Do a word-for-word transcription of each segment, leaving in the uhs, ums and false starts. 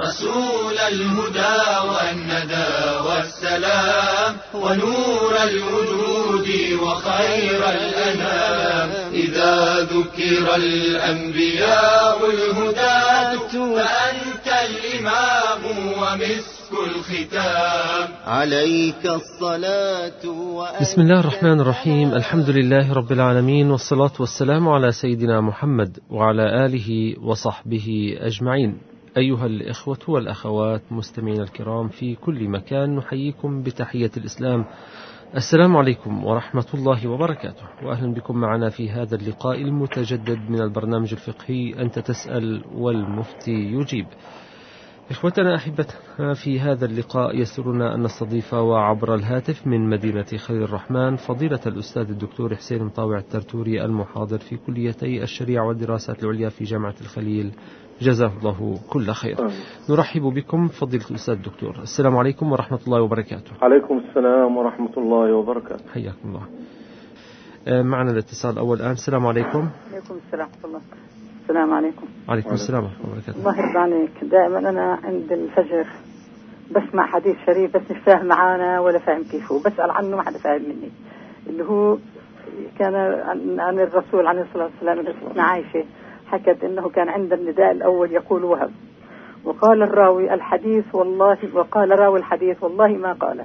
رسول الهدى والندى والسلام ونور الوجود وخير الأنام. إذا ذكر الأنبياء الهداة فأنت الإمام ومسك الختام. عليك الصلاة. بسم الله الرحمن الرحيم. الحمد لله رب العالمين، والصلاة والسلام على سيدنا محمد وعلى آله وصحبه أجمعين. أيها الإخوة والأخوات مستمعين الكرام في كل مكان، نحييكم بتحية الإسلام. السلام عليكم ورحمة الله وبركاته، وأهلا بكم معنا في هذا اللقاء المتجدد من البرنامج الفقهي أنت تسأل والمفتي يجيب. إخوتنا أحبتنا، في هذا اللقاء يسرنا أن نستضيف وعبر الهاتف من مدينة خير الرحمن فضيلة الأستاذ الدكتور حسين مطاوع الترتوري، المحاضر في كليتي الشريعة والدراسات العليا في جامعة الخليل، جزاه الله كل خير. نرحب بكم فضيلة الأستاذ الدكتور. السلام عليكم ورحمة الله وبركاته. عليكم السلام ورحمة الله وبركاته. حياكم الله. معنا الاتصال الأول الآن. السلام عليكم. عليكم السلام ورحمة الله. السلام عليكم. وعليكم السلام ورحمة الله وبركاته. الله يرضى عليك. دائما أنا عند الفجر بسمع حديث شريف بس مش فاهم معانا ولا فاهم كيفه، بسأل عنه ما حدا فاهم مني، اللي هو كان عن الرسول عليه الصلاة والسلام. الرسول عائشة حكت إنه كان عند النداء الأول يقول وهب، وقال الراوي الحديث والله وقال راوي الحديث والله ما قال.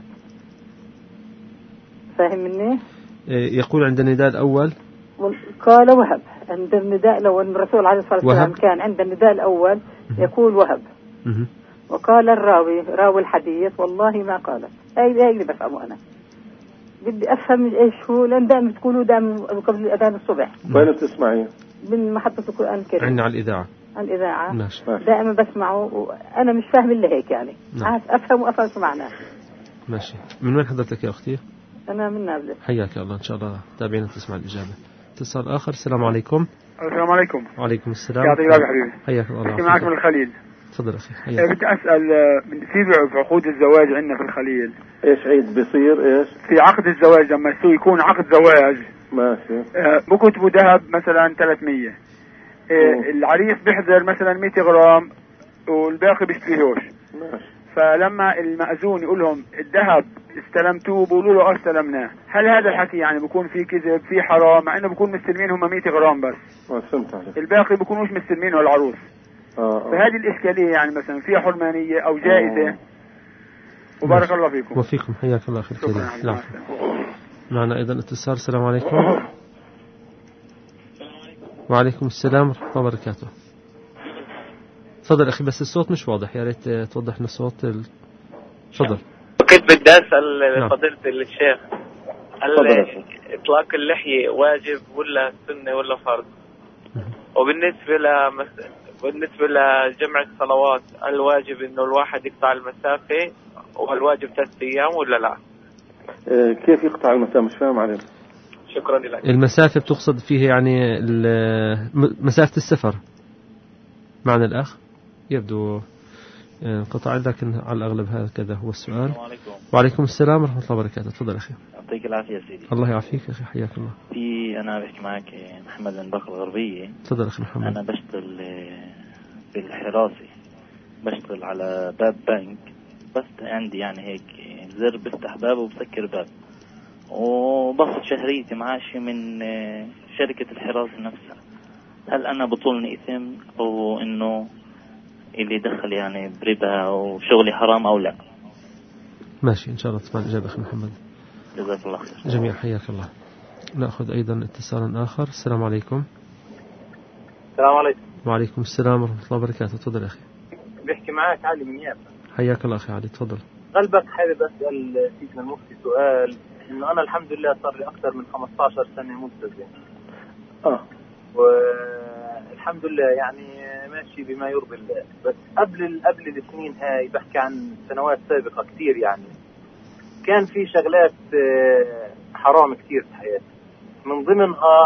فاهم مني؟ يقول عند النداء الأول قال وهب. عند النداء الأول الرسول عليه الصلاة والسلام وهب. كان عند النداء الأول يقول وهب، وقال الراوي راوي الحديث والله ما قال. أي أي اللي بفهمه أنا، بدي أفهم إيش هو، لأن دائما تقولوا دائما قبل أذان الصبح. وين بتسمعين؟ من محطة القرآن الكريم. عندنا على الإذاعة. على الإذاعة. ماشي. دائما بسمعه وأنا مش فاهم إلا هيك يعني. نعم. أفهم وأفهم شو معناه. ماشي. من وين حضرتك يا أختي؟ أنا من نابلس. حياك الله، إن شاء الله تابعين تسمع الإجابة. اتصال آخر. السلام عليكم. السلام عليكم. وعليكم السلام. يعطيك العافية حبيبي. حياك الله. أحكي معك من الخليل. تفضل أخي. حياك. بدي أسأل في في عقود الزواج عندنا في الخليل إيش عيد بيصير إيش؟ في عقد الزواج لما يكون عقد زواج ماشي آه بكتبوا ذهب مثلا ثلاثمية، آه العريس بيحضر مثلا مئة غرام والباقي بيشتريهوش. ماشي. فلما المأذون يقول لهم الذهب استلمتوه بيقولوا له اه استلمناه، هل هذا الحكي يعني بيكون في كذب في حرام، مع انه بيكون مستلمين هم مئة غرام بس؟ اه فهمت عليك. الباقي بيكونوش مستلمينه العروس. اه فهذه الإشكالية يعني مثلا فيها حرمانية أو جائزة. أوه. وبارك الله فيكم. وفيكم. حياك الله أخي الكريم. نعم. معنا أيضا اتصال. السلام عليكم. وعليكم السلام ورحمة الله وبركاته. تفضل أخي، بس الصوت مش واضح، يا ريت توضح لنا الصوت. ال... تفضل. كنت بدي أسأل فضيلة الشيخ، هل إطلاق اللحية واجب ولا سنة ولا فرض؟ وبالنسبة ل بالنسبة لجمع الصلوات، هل واجب إنه الواحد يقطع المسافة والواجب ثلاث أيام ولا لا؟ إيه كيف يقطع المسافة؟ مش فاهم عليك. شكرا لك. المسافة بتقصد فيه يعني مسافة السفر معنى الأخ؟ يبدو قطع، لكن على الأغلب هكذا هو السؤال. السلام عليكم. وعليكم السلام ورحمة الله وبركاته. تفضل أخي. يعطيك العافية سيدي. الله يعافيك أخي، حياك الله. في أنا بحكي معك محمد من بخل الغربية. تفضل أخي محمد. أنا بشتغل بالحراسة، بشتغل على باب بنك، بس عندي يعني هيك زر بفتح باب وبسكر باب، وباخذ شهريتي معاشي من شركة الحراسة نفسها. هل أنا بطولني إثم أو إنه اللي دخل يعني بربا وشغلي حرام أو لا؟ ماشي، إن شاء الله تسمع الإجابة أخي محمد. جزاك الله خير. جميعا حياك الله. نأخذ أيضا اتصالا آخر. السلام عليكم. السلام عليكم. وعليكم السلام ورحمة الله وبركاته. تفضل أخي. بيحكي معك علي من يافا. حياك الله أخي علي، تفضل. قلبك حابب أسأل سيدنا المفتي سؤال، إنه أنا الحمد لله صار لي أكثر من خمسة عشر سنة ملتزم. آه. والحمد لله يعني ماشي بما يرضي الله، بس قبل قبل السنين هاي بحكي عن سنوات سابقة كتير يعني كان في شغلات حرام كتير في حياتي، من ضمنها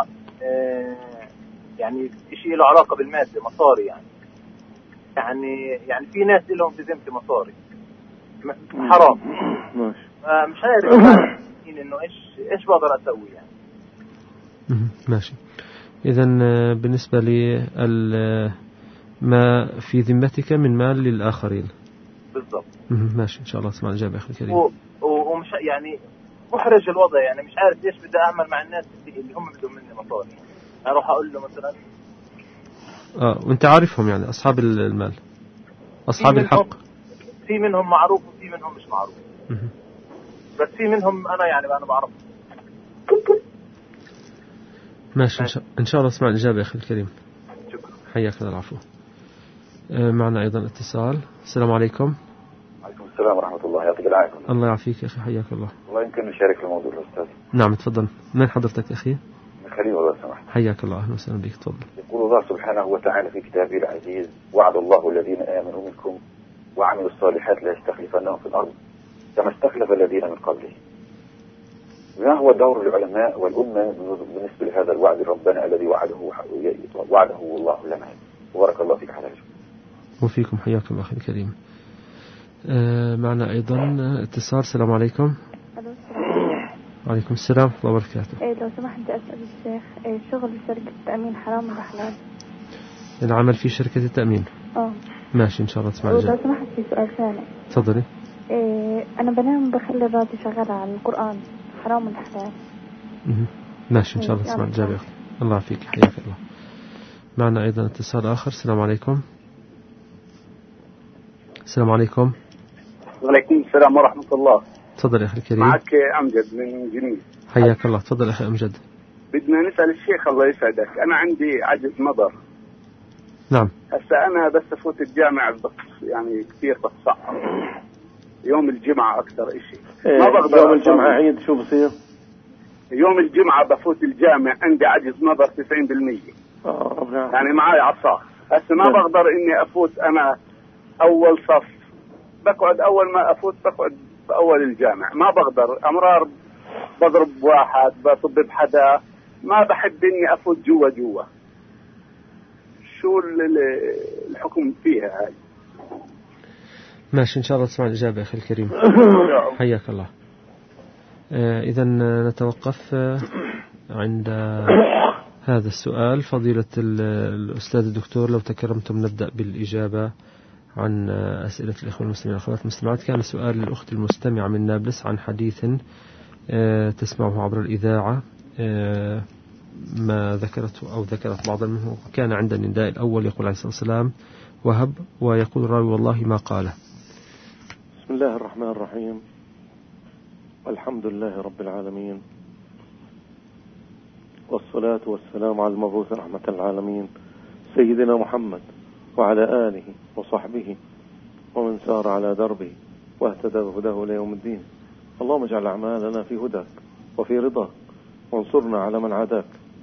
يعني شيء له علاقة بالمادة، مصاري يعني يعني يعني في ناس لهم في ذمتي مصاري حرام. ماشي. مش عارف انه ايش ايش بقدر اسوي يعني. ماشي. إذن بالنسبة ما في ذمتك من مال للآخرين. بالضبط. ماشي إن شاء الله اسمع الإجابة أخي الكريم. و... ومش يعني محرج الوضع، يعني مش عارف ايش بدي اعمل مع الناس اللي هم بدهم مني مصاري. اروح اقول له مثلا اه وانت عارفهم يعني اصحاب المال اصحاب الحق، في منهم معروف وفي منهم مش معروف. م- بس في منهم انا يعني انا بعرف. ماشي إن شاء, إن شاء الله اسمع الإجابة أخي الكريم. شكرا. حياك الله. العفو. آه معنا أيضا اتصال. السلام عليكم. وعليكم السلام ورحمة الله. يعطيك العافية. الله يعافيك يا أخي. حياك الله. والله يمكن نشارك في الموضوع الأستاذ. نعم تفضل. من حضرتك أخي؟ من خليل والله سمحت. حياك الله. أهلا وسهلا بك. تفضل. يقول الله سبحانه وتعالى في كتابه العزيز: وعد الله الذين آمنوا منكم وعملوا الصالحات لا يستخلفنهم في الأرض كما استخلف الذين من قبلهم. ما هو دور العلماء والأمة بالنسبة لهذا الوعد ربنا الذي وعده وعده الله لنا؟ وبارك الله فيك على وفيكم. حياك الله أخي الكريم. آه معنا أيضا اتصال. السلام عليكم. وعليكم السلام ورحمة الله وبركاته. إيه لو سمحت بدي أسأل الشيخ، إيه شغل شركة التأمين حرام ولا حلال؟ العمل في شركة التأمين. اه ماشي إن شاء الله تسمع الجواب. لو سمحت في سؤال ثاني. تفضلي. إيه أنا بنام بخلي الراديو شغال على القرآن، حرام ولا حلال؟ ماشي إن شاء الله تسمع الجواب يا أخي. الله يعافيك. حياك الله. معنا أيضا اتصال آخر. السلام عليكم. السلام عليكم. وعليكم السلام ورحمة الله. تفضل يا أخي الكريم. معك أمجد من جنين. حياك الله. تفضل أخي أمجد. بدنا نسأل الشيخ الله يسعدك، أنا عندي عجز نظر. نعم. هسا أنا بس أفوت الجامع بس يعني كثير بتصعب. يوم الجمعة أكثر إشي. إيه ما بقدر. يوم الجمعة عيد شو بصير؟ يوم الجمعة بفوت الجامع عندي عجز نظر تسعين بالمية. آه يعني معي عصا. هسا ما بقدر إني أفوت أنا أول صف، بقعد أول ما أفوت بقعد بأول الجامع، ما بقدر. أمرار بضرب واحد، بطب بحدا، ما بحب إني أفوت جوا جوا. شو الحكم فيها هاي؟ ماشي إن شاء الله تسمع الإجابة أخي الكريم. حياك الله. آه إذا نتوقف آه عند هذا السؤال. فضيلة الأستاذ الدكتور لو تكرمتم نبدأ بالإجابة عن أسئلة الإخوة المسلمين والأخوات المسلمات. كان سؤال الأخت المستمعة من نابلس عن حديث آه تسمعه عبر الإذاعة، آه ما ذكرته أو ذكرت بعضا منه. كان عند النداء الأول يقول عليه الصلاة والسلام وهب، ويقول الراوي والله ما قاله. بسم الله الرحمن الرحيم. الحمد لله رب العالمين، والصلاة والسلام على المبعوث رحمة العالمين سيدنا محمد وعلى آله وصحبه ومن سار على دربه واهتدى بهداه إلى يوم الدين. اللهم اجعل أعمالنا في هداك وفي رضاك، وانصرنا على من عاداك.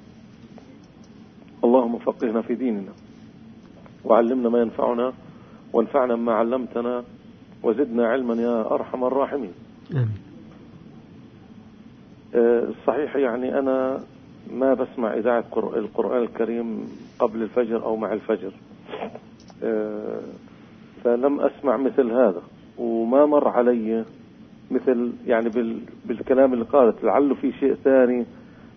اللهم فقهنا في ديننا، وعلمنا ما ينفعنا، وانفعنا بما علمتنا، وزدنا علما يا أرحم الراحمين. أه صحيح يعني أنا ما بسمع إذاعة القرآن الكريم قبل الفجر أو مع الفجر، أه فلم أسمع مثل هذا، وما مر علي مثل يعني بال بالكلام اللي قالت، لعله في شيء ثاني.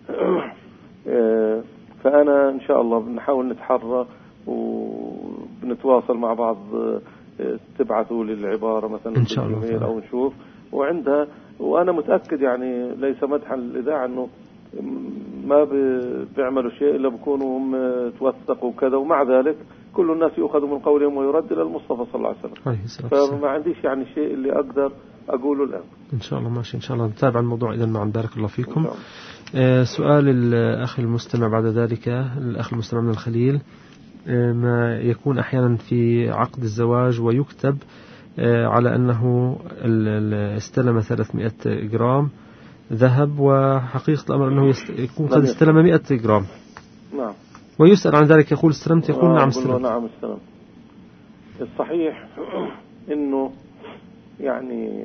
أه فأنا إن شاء الله بنحاول نتحرى وبنتواصل مع بعض، تبعثوا للعبارة مثلا بالإيميل أو نشوف، وعندها وأنا متأكد يعني ليس مدحا للإذاعة أنه ما بيعملوا شيء إلا بيكونوا هم توثقوا وكذا، ومع ذلك كل الناس يؤخذ من قولهم ويرد إلى المصطفى صلى الله عليه وسلم. فما عنديش يعني شيء اللي أقدر أقوله الآن. إن شاء الله ماشي. إن شاء الله نتابع الموضوع إذا معا. بارك الله فيكم. آه سؤال الأخ المستمع بعد ذلك، الأخ المستمع من الخليل، آه ما يكون أحيانا في عقد الزواج ويكتب آه على أنه استلم ثلاثمائة جرام ذهب، وحقيقة الأمر أنه يكون قد استلم مائة جرام. نعم. ويسأل عن ذلك يقول استلمت، يقول نعم استلمت. نعم استلمت. الصحيح إنه يعني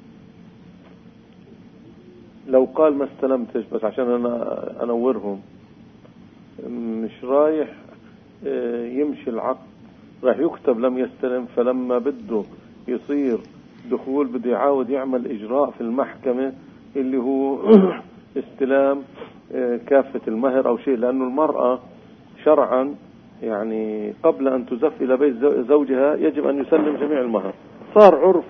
لو قال ما استلمتش بس عشان أنا أنورهم، مش رايح يمشي العقد، راح يكتب لم يستلم، فلما بده يصير دخول بده يعاود يعمل إجراء في المحكمة اللي هو استلام كافة المهر أو شيء، لأنه المرأة شرعا يعني قبل أن تزف إلى بيت زوجها يجب أن يسلم جميع المهر. صار عرف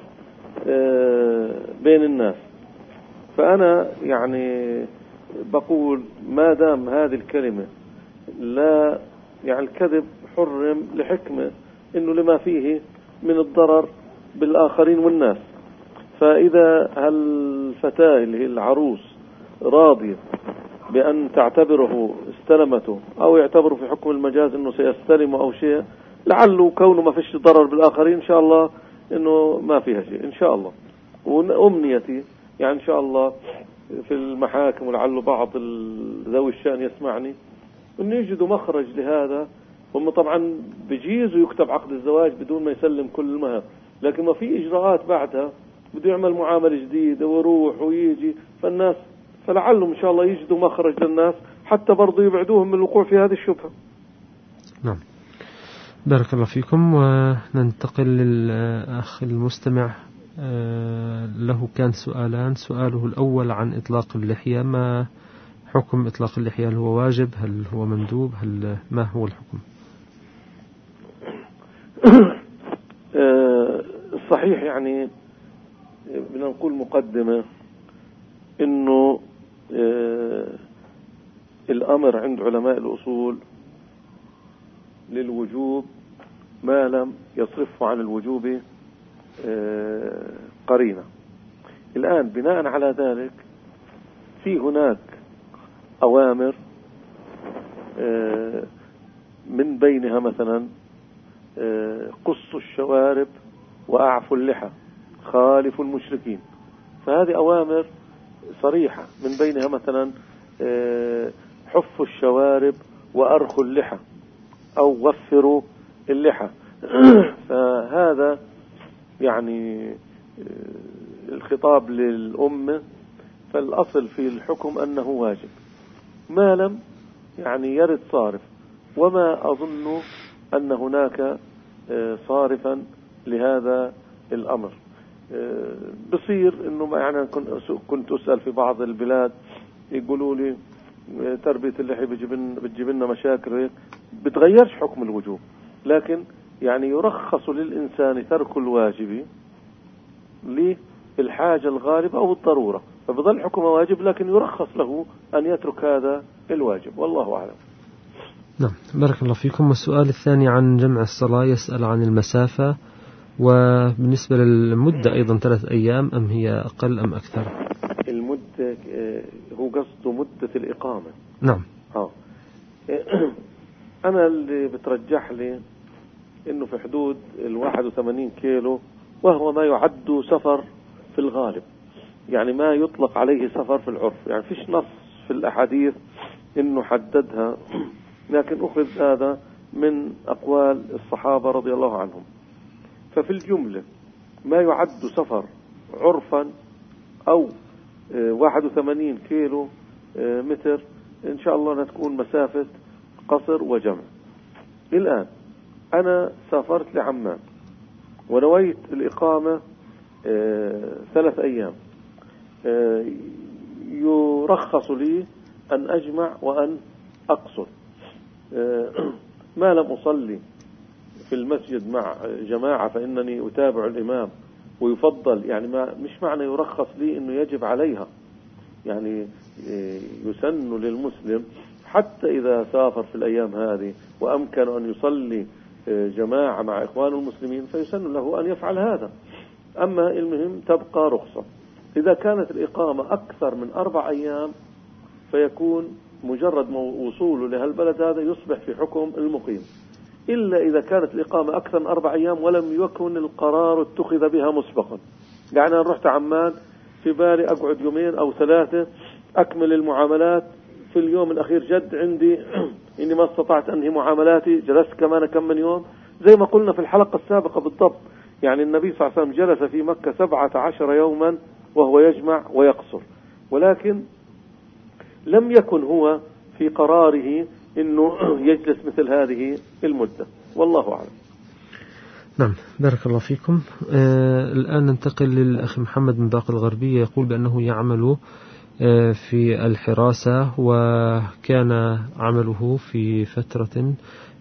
بين الناس. فأنا يعني بقول ما دام هذه الكلمة لا يعني الكذب حرم لحكمة إنه لما فيه من الضرر بالآخرين والناس. فإذا الفتاة اللي هي العروس راضية بأن تعتبره استلمته أو يعتبره في حكم المجاز إنه سيستلمه أو شيء، لعله كونه ما فيش ضرر بالآخرين إن شاء الله إنه ما فيها شيء إن شاء الله. وأمنيتي يعني إن شاء الله في المحاكم ولعله بعض ذوي الشأن يسمعني إنه يجدوا مخرج لهذا. هم طبعا بيجيزوا يكتب عقد الزواج بدون ما يسلم كل المهر، لكن ما في إجراءات بعدها بده يعمل معاملة جديدة ويروح ويجي. فالناس فلعلهم إن شاء الله يجدوا مخرج للناس حتى برضو يبعدوهم من الوقوع في هذه الشبهة. نعم بارك الله فيكم. وننتقل للأخ المستمع، له كان سؤالان. سؤاله الأول عن إطلاق اللحية، ما حكم إطلاق اللحية؟ هل هو واجب؟ هل هو مندوب؟ هل ما هو الحكم؟ صحيح يعني بدنا نقول مقدمة إنه الأمر عند علماء الأصول للوجوب ما لم يصرفه عن الوجوب قرينة. الآن بناء على ذلك في هناك أوامر من بينها مثلا قصوا الشوارب وأعفوا اللحى خالفوا المشركين. فهذه أوامر صريحة. من بينها مثلا حفوا الشوارب وأرخوا اللحى أو وفروا اللحى. فهذا يعني الخطاب للأمة. فالأصل في الحكم أنه واجب ما لم يعني يرد صارف، وما أظن أن هناك صارفا لهذا الأمر. بصير إنه يعني كنت أسأل في بعض البلاد يقولوا لي تربية اللحية بتجيب لنا مشاكل، بتغيرش حكم الوجوب، لكن يعني يرخص للإنسان ترك الواجب للحاجة الغالبة أو الضرورة، فبظل حكم واجب لكن يرخص له أن يترك هذا الواجب، والله أعلم. نعم بارك الله فيكم. والسؤال الثاني عن جمع الصلاة، يسأل عن المسافة، وبالنسبة للمدة أيضا ثلاث أيام أم هي أقل أم أكثر؟ المدة هو قصده مدة الإقامة. نعم. ها أنا اللي بترجح لي إنه في حدود الواحد وثمانين كيلو، وهو ما يعد سفر في الغالب، يعني ما يطلق عليه سفر في العرف، يعني فيش نص في الأحاديث إنه حددها، لكن أخذ هذا من أقوال الصحابة رضي الله عنهم. ففي الجملة ما يعد سفر عرفا أو واحد وثمانين كيلو متر إن شاء الله تكون مسافة قصر وجمع. الآن أنا سافرت لعمان ونويت الإقامة ثلاث أيام، يرخص لي أن أجمع وأن أقصر. ما لم أصلي في المسجد مع جماعة فإنني أتابع الإمام، ويفضل يعني ما مش معنى يرخص لي إنه يجب عليها، يعني يسن للمسلم حتى إذا سافر في الأيام هذه وأمكن أن يصلي جماعة مع إخوان المسلمين فيسن له أن يفعل هذا. أما المهم تبقى رخصة. إذا كانت الإقامة أكثر من أربع أيام فيكون مجرد وصوله لهالبلد هذا يصبح في حكم المقيم، إلا إذا كانت الإقامة أكثر من أربع أيام ولم يكن القرار اتخذ بها مسبقا. يعني أنا رحت عمان في بالي أقعد يومين أو ثلاثة أكمل المعاملات، في اليوم الأخير جد عندي إني ما استطعت أنهي معاملاتي، جلست كمان كم من يوم زي ما قلنا في الحلقة السابقة بالضبط. يعني النبي صلى الله عليه وسلم جلس في مكة سبعة عشر يوما وهو يجمع ويقصر، ولكن لم يكن هو في قراره إنه يجلس مثل هذه المدة، والله أعلم. نعم بارك الله فيكم. آه الآن ننتقل للأخ محمد من باقي الغربية، يقول بأنه يعمل آه في الحراسة، وكان عمله في فترة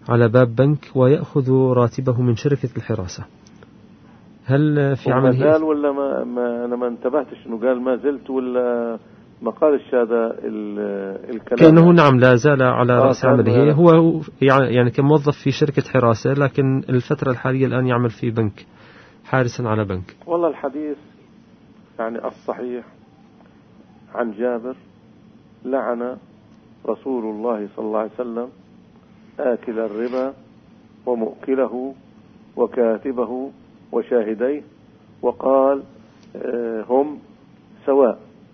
على باب بنك ويأخذ راتبه من شركة الحراسة، هل في عمله قال ولا ما, ما أنا ما انتبهتش إنه قال ما زلت ولا ما قالش هذا الكلام؟ كأنه نعم لا زال على آه رأس عمله، هو يعني كموظف في شركة حراسة، لكن الفترة الحالية الآن يعمل في بنك حارسا على بنك. والله الحديث يعني الصحيح عن جابر: لعن رسول الله صلى الله عليه وسلم آكل الربا ومؤكله وكاتبه وشاهديه، وقال هم سواء.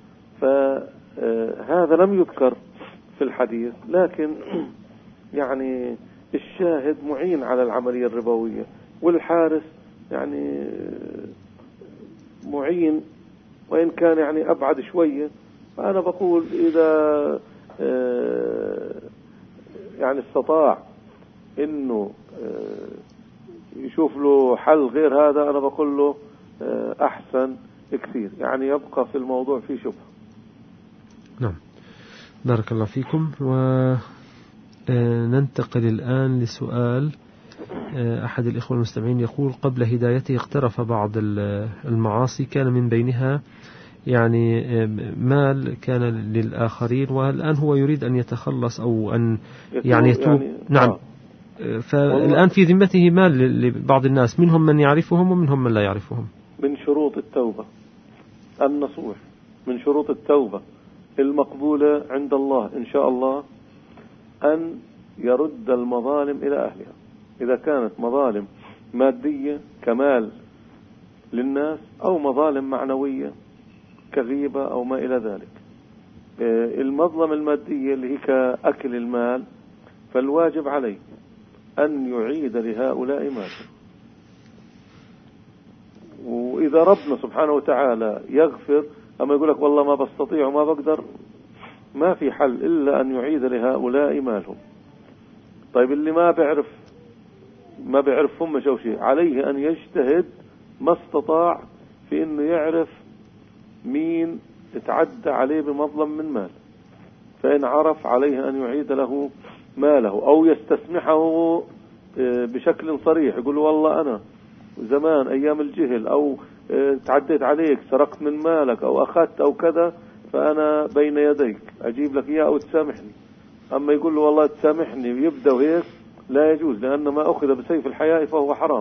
فهذا لم يذكر في الحديث، لكن يعني الشاهد معين على العملية الربوية، والحارس يعني معين وإن كان يعني أبعد شوية. فأنا بقول إذا يعني استطاع إنه يشوف له حل غير هذا، أنا بقول له أحسن كثير، يعني يبقى في الموضوع في شبهة. نعم، بارك الله فيكم. وننتقل الآن لسؤال أحد الإخوة المستمعين، يقول: قبل هدايته اقترف بعض المعاصي كان من بينها يعني مال كان للآخرين، والآن هو يريد أن يتخلص أو أن يعني يتوب. يعني نعم آه. فالآن في ذمته مال لبعض الناس، منهم من يعرفهم ومنهم من لا يعرفهم. من شروط التوبة النصوح، من شروط التوبة المقبولة عند الله إن شاء الله أن يرد المظالم إلى أهلها. إذا كانت مظالم مادية كمال للناس، أو مظالم معنوية كغيبة أو ما إلى ذلك. المظلمة المادية اللي هي كأكل المال، فالواجب عليه أن يعيد لهؤلاء مالهم. وإذا ربنا سبحانه وتعالى يغفر، أما يقول لك والله ما بستطيع وما بقدر، ما في حل إلا أن يعيد لهؤلاء مالهم. طيب اللي ما بيعرف ما بيعرفهم مش أو شيء، عليه أن يجتهد ما استطاع في أنه يعرف مين اتعدى عليه بمظلم من مال، فإن عرف عليه أن يعيد له ماله، أو يستسمحه بشكل صريح، يقول والله أنا زمان أيام الجهل أو تعديت عليك، سرقت من مالك أو أخذت أو كذا، فأنا بين يديك أجيب لك إياه أو تسامحني. أما يقول له والله تسامحني ويبدأ هيك، لا يجوز، لأن ما أخذ بسيف الحياء فهو حرام.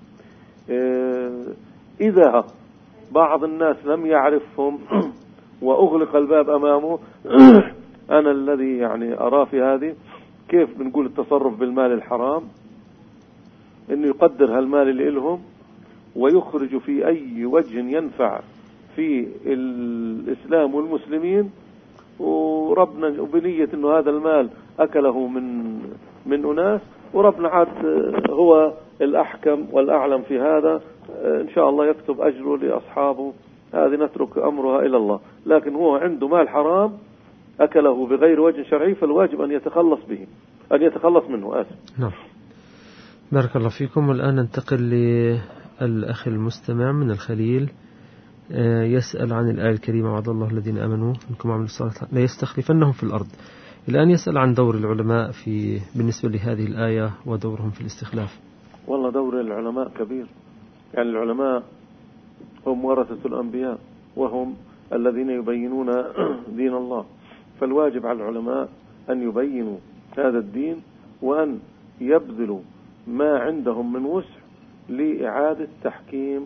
إذا بعض الناس لم يعرفهم وأغلق الباب أمامه، أنا الذي يعني أرى في هذه كيف بنقول التصرف بالمال الحرام، إنه يقدر هالمال اللي إلهم ويخرج في أي وجه ينفع في الإسلام والمسلمين، وربنا وبنية إنه هذا المال أكله من من أناس، وربنا عاد هو الأحكم والأعلم في هذا، إن شاء الله يكتب أجره لأصحابه. هذه نترك أمرها إلى الله. لكن هو عنده مال حرام أكله بغير وجه شرعي، فالواجب أن يتخلص به، أن يتخلص منه. آسف. نعم، بارك الله فيكم. والآن ننتقل للأخ المستمع من الخليل، يسأل عن الآية الكريمة: وعد الله الذين آمنوا منكم وعملوا الصالحات لا يستخلفنهم في الأرض. الآن يسأل عن دور العلماء في بالنسبة لهذه الآية ودورهم في الاستخلاف. والله دور العلماء كبير، يعني العلماء هم ورثة الأنبياء، وهم الذين يبينون دين الله، فالواجب على العلماء أن يبينوا هذا الدين، وأن يبذلوا ما عندهم من وسع لإعادة تحكيم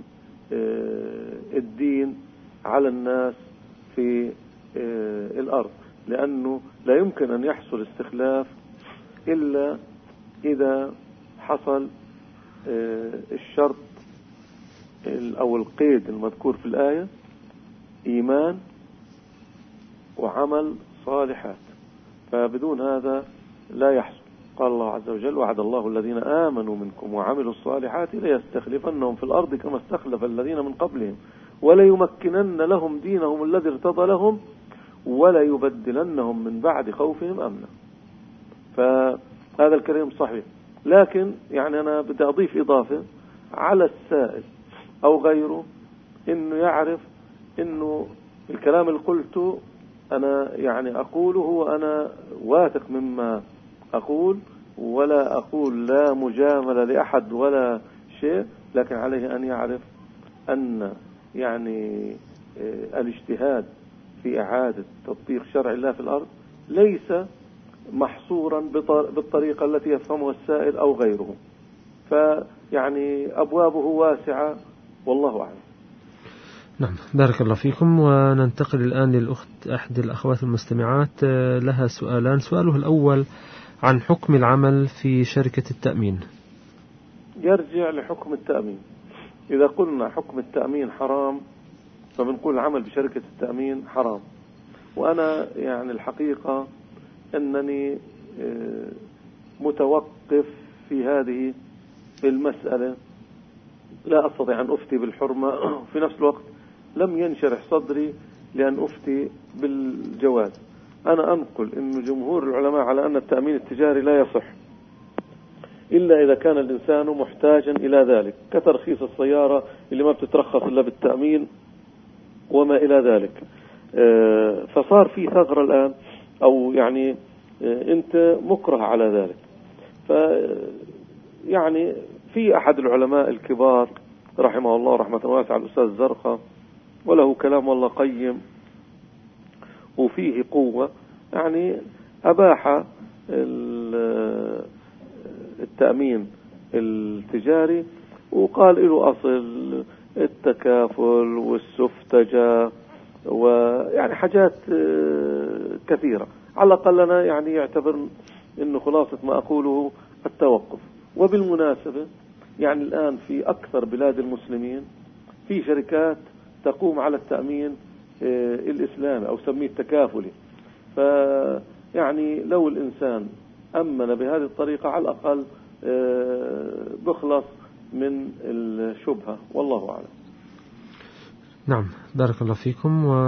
الدين على الناس في الأرض، لأنه لا يمكن أن يحصل استخلاف إلا إذا حصل الشرط أو القيد المذكور في الآية: إيمان وعمل صالحات. فبدون هذا لا يحصل. قال الله عز وجل: وعد الله الذين آمنوا منكم وعملوا الصالحات ليستخلفنهم في الأرض كما استخلف الذين من قبلهم وليمكنن لهم دينهم الذي ارتضى لهم وليبدلنهم من بعد خوفهم أمنا. فهذا الكلام صحيح، لكن يعني أنا بدي أضيف إضافة على السائل أو غيره، إنه يعرف إنه الكلام اللي قلته أنا يعني أقوله وأنا واثق مما أقول، ولا أقول لا مجاملة لأحد ولا شيء، لكن عليه أن يعرف أن يعني الاجتهاد في إعادة تطبيق شرع الله في الأرض ليس محصورا بالطريقة التي يفهمها السائل أو غيره، فيعني أبوابه واسعة والله أعلم. نعم، بارك الله فيكم. وننتقل الآن للأخت أحد الأخوات المستمعات، لها سؤالان. سؤاله الأول عن حكم العمل في شركة التأمين. يرجع لحكم التأمين. إذا قلنا حكم التأمين حرام فبنقول العمل بشركة التأمين حرام. وأنا يعني الحقيقة أنني متوقف في هذه المسألة، لا أستطيع أن أفتي بالحرمة، في نفس الوقت لم ينشرح صدري لأن أفتي بالجواز. أنا أنقل أن جمهور العلماء على أن التأمين التجاري لا يصح إلا إذا كان الإنسان محتاجا إلى ذلك، كترخيص السيارة اللي ما بتترخص إلا بالتأمين وما إلى ذلك. فصار في ثغرة الآن، أو يعني أنت مكره على ذلك. ف يعني في أحد العلماء الكبار رحمه الله رحمة واسعة الأستاذ الزرقاء، وله كلام والله قيم وفيه قوة، يعني أباح التأمين التجاري وقال له أصل التكافل والسفتجة ويعني حاجات كثيرة. على الأقل أنا يعني يعتبر إنه خلاصة ما أقوله التوقف. وبالمناسبة يعني الآن في أكثر بلاد المسلمين في شركات تقوم على التأمين الإسلامي أو سميه التكافلي، فيعني لو الإنسان أمن بهذه الطريقة على الأقل بخلص من الشبهة، والله أعلم. نعم، بارك الله فيكم. و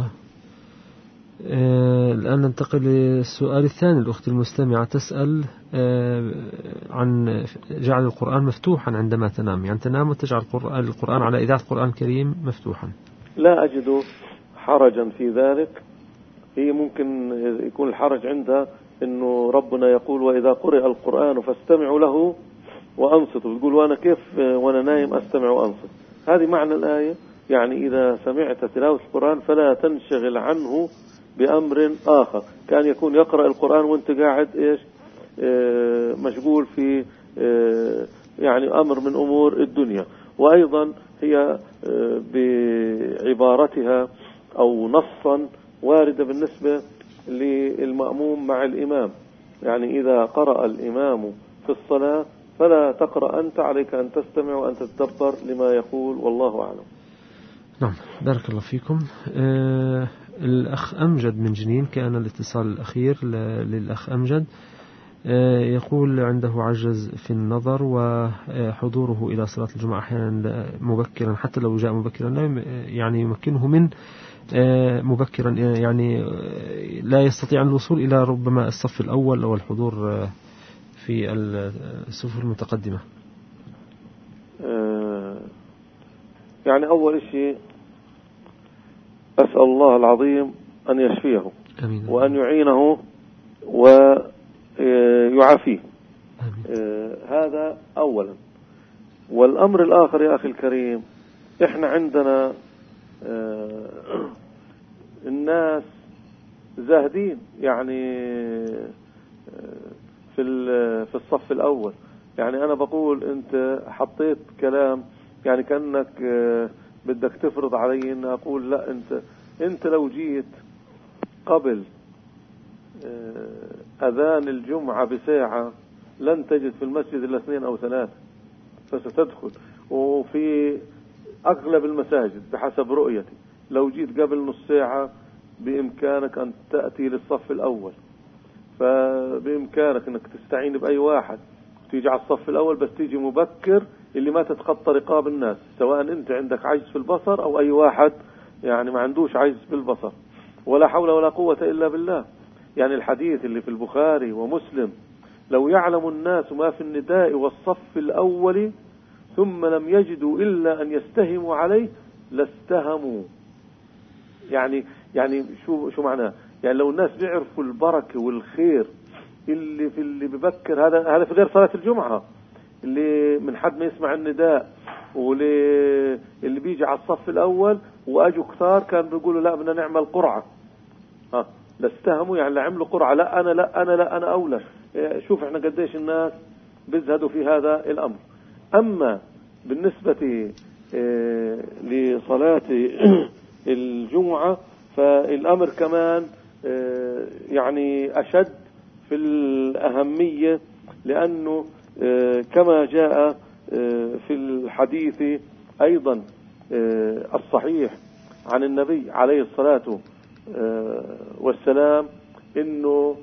الآن ننتقل للسؤال الثاني. الأخت المستمعة تسأل عن جعل القرآن مفتوحا عندما تنام، يعني تنام وتجعل القرآن على إذاعة القرآن الكريم مفتوحا. لا أجد حرجا في ذلك. هي ممكن يكون الحرج عندها إنه ربنا يقول وإذا قرئ القرآن فاستمعوا له وأنصتوا، يقول وأنا كيف وأنا نايم أستمع وأنصت؟ هذه معنى الآية، يعني إذا سمعت تلاوة القرآن فلا تنشغل عنه بأمر آخر. كان يكون يقرأ القرآن وانت قاعد إيش اه مشغول في اه يعني أمر من أمور الدنيا. وأيضا هي اه بعبارتها أو نصا واردة بالنسبة للمأموم مع الإمام، يعني إذا قرأ الإمام في الصلاة فلا تقرأ أنت، عليك أن تستمع وأن تتدبر لما يقول، والله أعلم. نعم، بارك الله فيكم. آه الأخ أمجد من جنين، كان الاتصال الأخير للأخ أمجد. آه يقول عنده عجز في النظر وحضوره إلى صلاة الجمعة أحيانا مبكرا، حتى لو جاء مبكرا لا يعني يمكنه من آه مبكرا، يعني لا يستطيع الوصول إلى ربما الصف الأول أو الحضور آه في الصفوف المتقدمة. آه يعني أول شيء أسأل الله العظيم أن يشفيه أمين. وأن يعينه ويعافيه. آه هذا أولا. والأمر الآخر يا أخي الكريم، إحنا عندنا آه الناس زاهدين يعني في في الصف الأول. يعني أنا بقول أنت حطيت كلام يعني كأنك بدك تفرض علي أن أقول لا، أنت أنت لو جيت قبل أذان الجمعة بساعة لن تجد في المسجد إلا اثنين أو ثلاثة، فستدخل. وفي أغلب المساجد بحسب رؤيتي لو جيت قبل نص ساعة بإمكانك أن تأتي للصف الأول، فبإمكانك أنك تستعين بأي واحد تيجي على الصف الأول، بس تيجي مبكر اللي ما تتخطى رقاب الناس، سواء أنت عندك عجز في البصر أو أي واحد يعني ما عندوش عجز في البصر. ولا حول ولا قوة إلا بالله. يعني الحديث اللي في البخاري ومسلم، لو يعلم الناس ما في النداء والصف الأول ثم لم يجدوا إلا أن يستهموا عليه لاستهموا. يعني يعني شو شو معناه؟ يعني لو الناس بيعرفوا البركة والخير اللي في اللي ببكر، هذا هذا في غير صلاة الجمعة، اللي من حد ما يسمع النداء، واللي اللي بيجي على الصف الأول وأجوا كثار كان بيقولوا لا بدنا نعمل قرعة، ها لاستهموا يعني لعملوا قرعة، لا أنا لا أنا لا أنا أولى. شوف احنا قديش الناس بيزهدوا في هذا الأمر. أما بالنسبة لصلاة الجمعة فالأمر كمان يعني أشد في الأهمية، لأنه كما جاء في الحديث أيضا الصحيح عن النبي عليه الصلاة والسلام إنه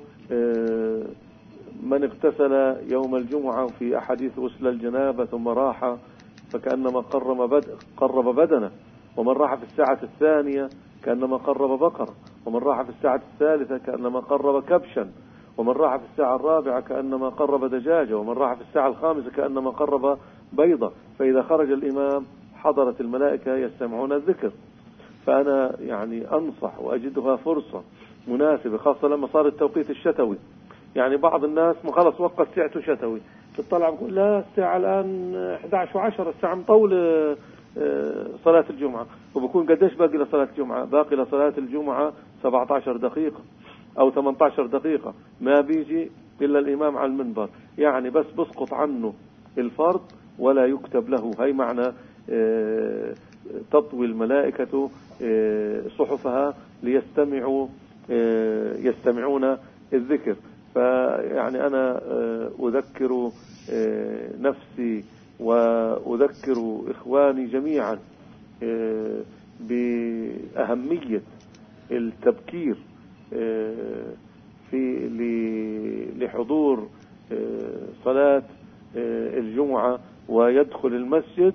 من اغتسل يوم الجمعة في أحاديث غسل الجنابة ثم راح فكأنما قرب بدن قرب بدنه، ومن راح في الساعة الثانية كأنما قرب بقرة، ومن راح في الساعة الثالثة كأنما قرب كبشا، ومن راح في الساعة الرابعة كأنما قرب دجاجة، ومن راح في الساعة الخامسة كأنما قرب بيضة، فإذا خرج الإمام حضرت الملائكة يستمعون الذكر. فأنا يعني أنصح وأجدها فرصة مناسبة، خاصة لما صار التوقيت الشتوي. يعني بعض الناس ما خلص وقت ساعته شتوي تطلع بقول لا الساعة الآن إحدى عشر وعشرة، الساعة مطولة صلاة الجمعة، وبكون قديش باقي لصلاة الجمعة؟ باقي لصلاة الجمعة سبعة عشر دقيقة أو ثمانية عشر دقيقة، ما بيجي إلا الإمام على المنبر، يعني بس بسقط عنه الفرض ولا يكتب له. هي معنى تطوي الملائكة صحفها ليستمعوا يستمعون الذكر. فيعني أنا أذكر نفسي وأذكر إخواني جميعا بأهمية التبكير في لحضور صلاة الجمعة، ويدخل المسجد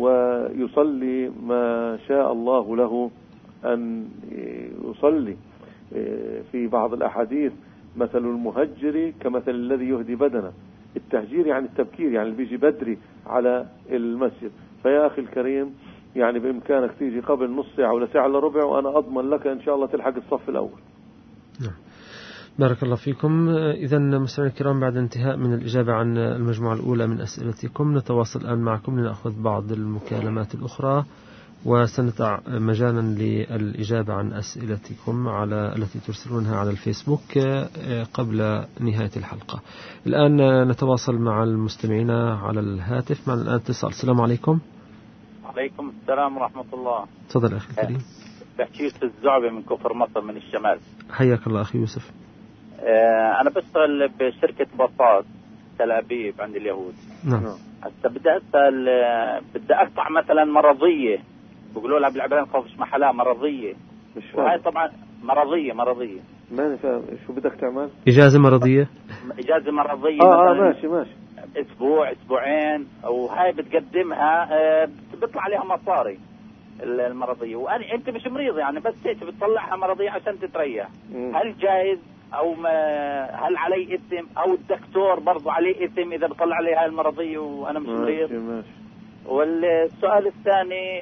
ويصلي ما شاء الله له أن يصلي. في بعض الأحاديث مثل المهجر كمثل الذي يهدي بدنه. التهجير يعني التبكير، يعني اللي بيجي بدري على المسجد. فيا أخي الكريم يعني بإمكانك تيجي قبل نص ساعة ولا ساعة إلا ربع، وأنا أضمن لك إن شاء الله تلحق الصف الأول. نعم. بارك الله فيكم. إذا مستمعينا الكرام، بعد انتهاء من الإجابة عن المجموعة الأولى من أسئلتكم نتواصل الآن معكم لنأخذ بعض المكالمات الأخرى، وسنتع مجالا للإجابة عن أسئلتكم على التي ترسلونها على الفيسبوك قبل نهاية الحلقة. الآن نتواصل مع المستمعين على الهاتف. معنا الآن اتصال. السلام عليكم. عليكم السلام ورحمة الله. تفضل أخي الكريم. بحكي يوسف الزعبي من كفر مصر من الشمال. حياك الله أخي يوسف. أنا بشتغل بشركة باصات تل أبيب عند اليهود. نعم. هسه بدي أسأل، بدي أقطع مثلا مرضية، بيقولوا لها بالعبارة خوفش محلها مرضية، وهي طبعا مرضية مرضية ما فاهم شو بدك تعمل؟ إجازة مرضية. إجازة مرضية آه, آه ماشي ماشي أسبوع أسبوعين، وهاي بتقدمها بيطلع عليها مصاري المرضية، وأنا أنت مش مريض يعني بس هيك بتطلعها مرضية عشان تتريح. م. هل جائز أو ما هل علي إثم، أو الدكتور برضو عليه إثم إذا بطلع عليها المرضية وأنا مش مريض؟ ماشي ماشي. والسؤال الثاني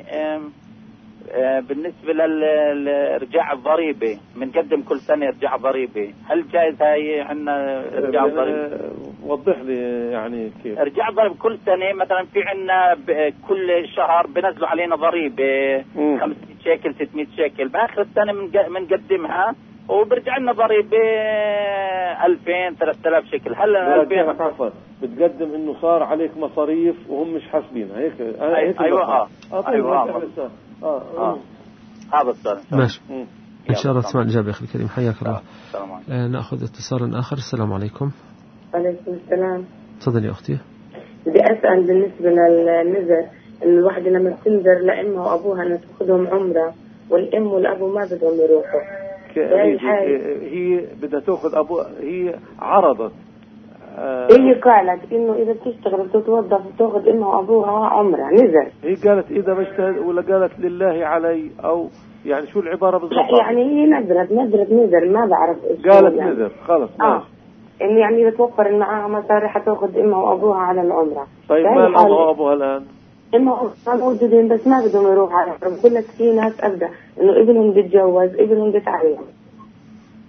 بالنسبة للإرجاع الضريبة، بنقدم كل سنة إرجاع ضريبة، هل جائز هاي عنا إرجاع ضريبة؟ وضح لي يعني كيف إرجاع ضريبة كل سنة. مثلا في عنا كل شهر بنزلوا علينا ضريبة خمسمية شيكل ستمية شيكل، بآخر السنة بنقدمها وبرجع لنا ضريبة ألفين ثلاثة آلاف شيكل. هل ألفين عفوا بتقدم إنه صار عليك مصاريف وهم مش حاسبينها هيك؟ هيك أيوة آه. آه أيوة آه. آه. آه. هذا السؤال. ماشي إن شاء الله تسمع الإجابة أخي الكريم. حياك الله. آه نأخذ اتصالا آخر. السلام عليكم. عليكم السلام. تفضلي يا أختي. بدي أسأل بالنسبة للنذر، الواحدة لما تنذر لأمها وأبوها أن تأخذهم عمرة، والأم والأبو ما بدهم يروحوا، هي, هي بدها تأخذ أبوها، هي عرضت آه هي قالت إنه إذا بتشتغل بتتوظف بتأخذ أمها وأبوها عمرة نذر. هي قالت إذا بجتهد، ولا قالت لله علي، أو يعني شو العبارة بالضبط؟ لا يعني هي نذرت نذرت نذر ما بعرف إيش قالت يعني. نذر خلص آه إن يعني بتوفر معها مصاري حتأخذ أمها وأبوها على العمرة. طيب ما الأم وأبوها الآن؟ أمها موجودين بس ما بدهم يروحوا على العمرة. بقول لك في ناس أبدا إنه ابنهم بيتجوز ابنهم بيتعلم،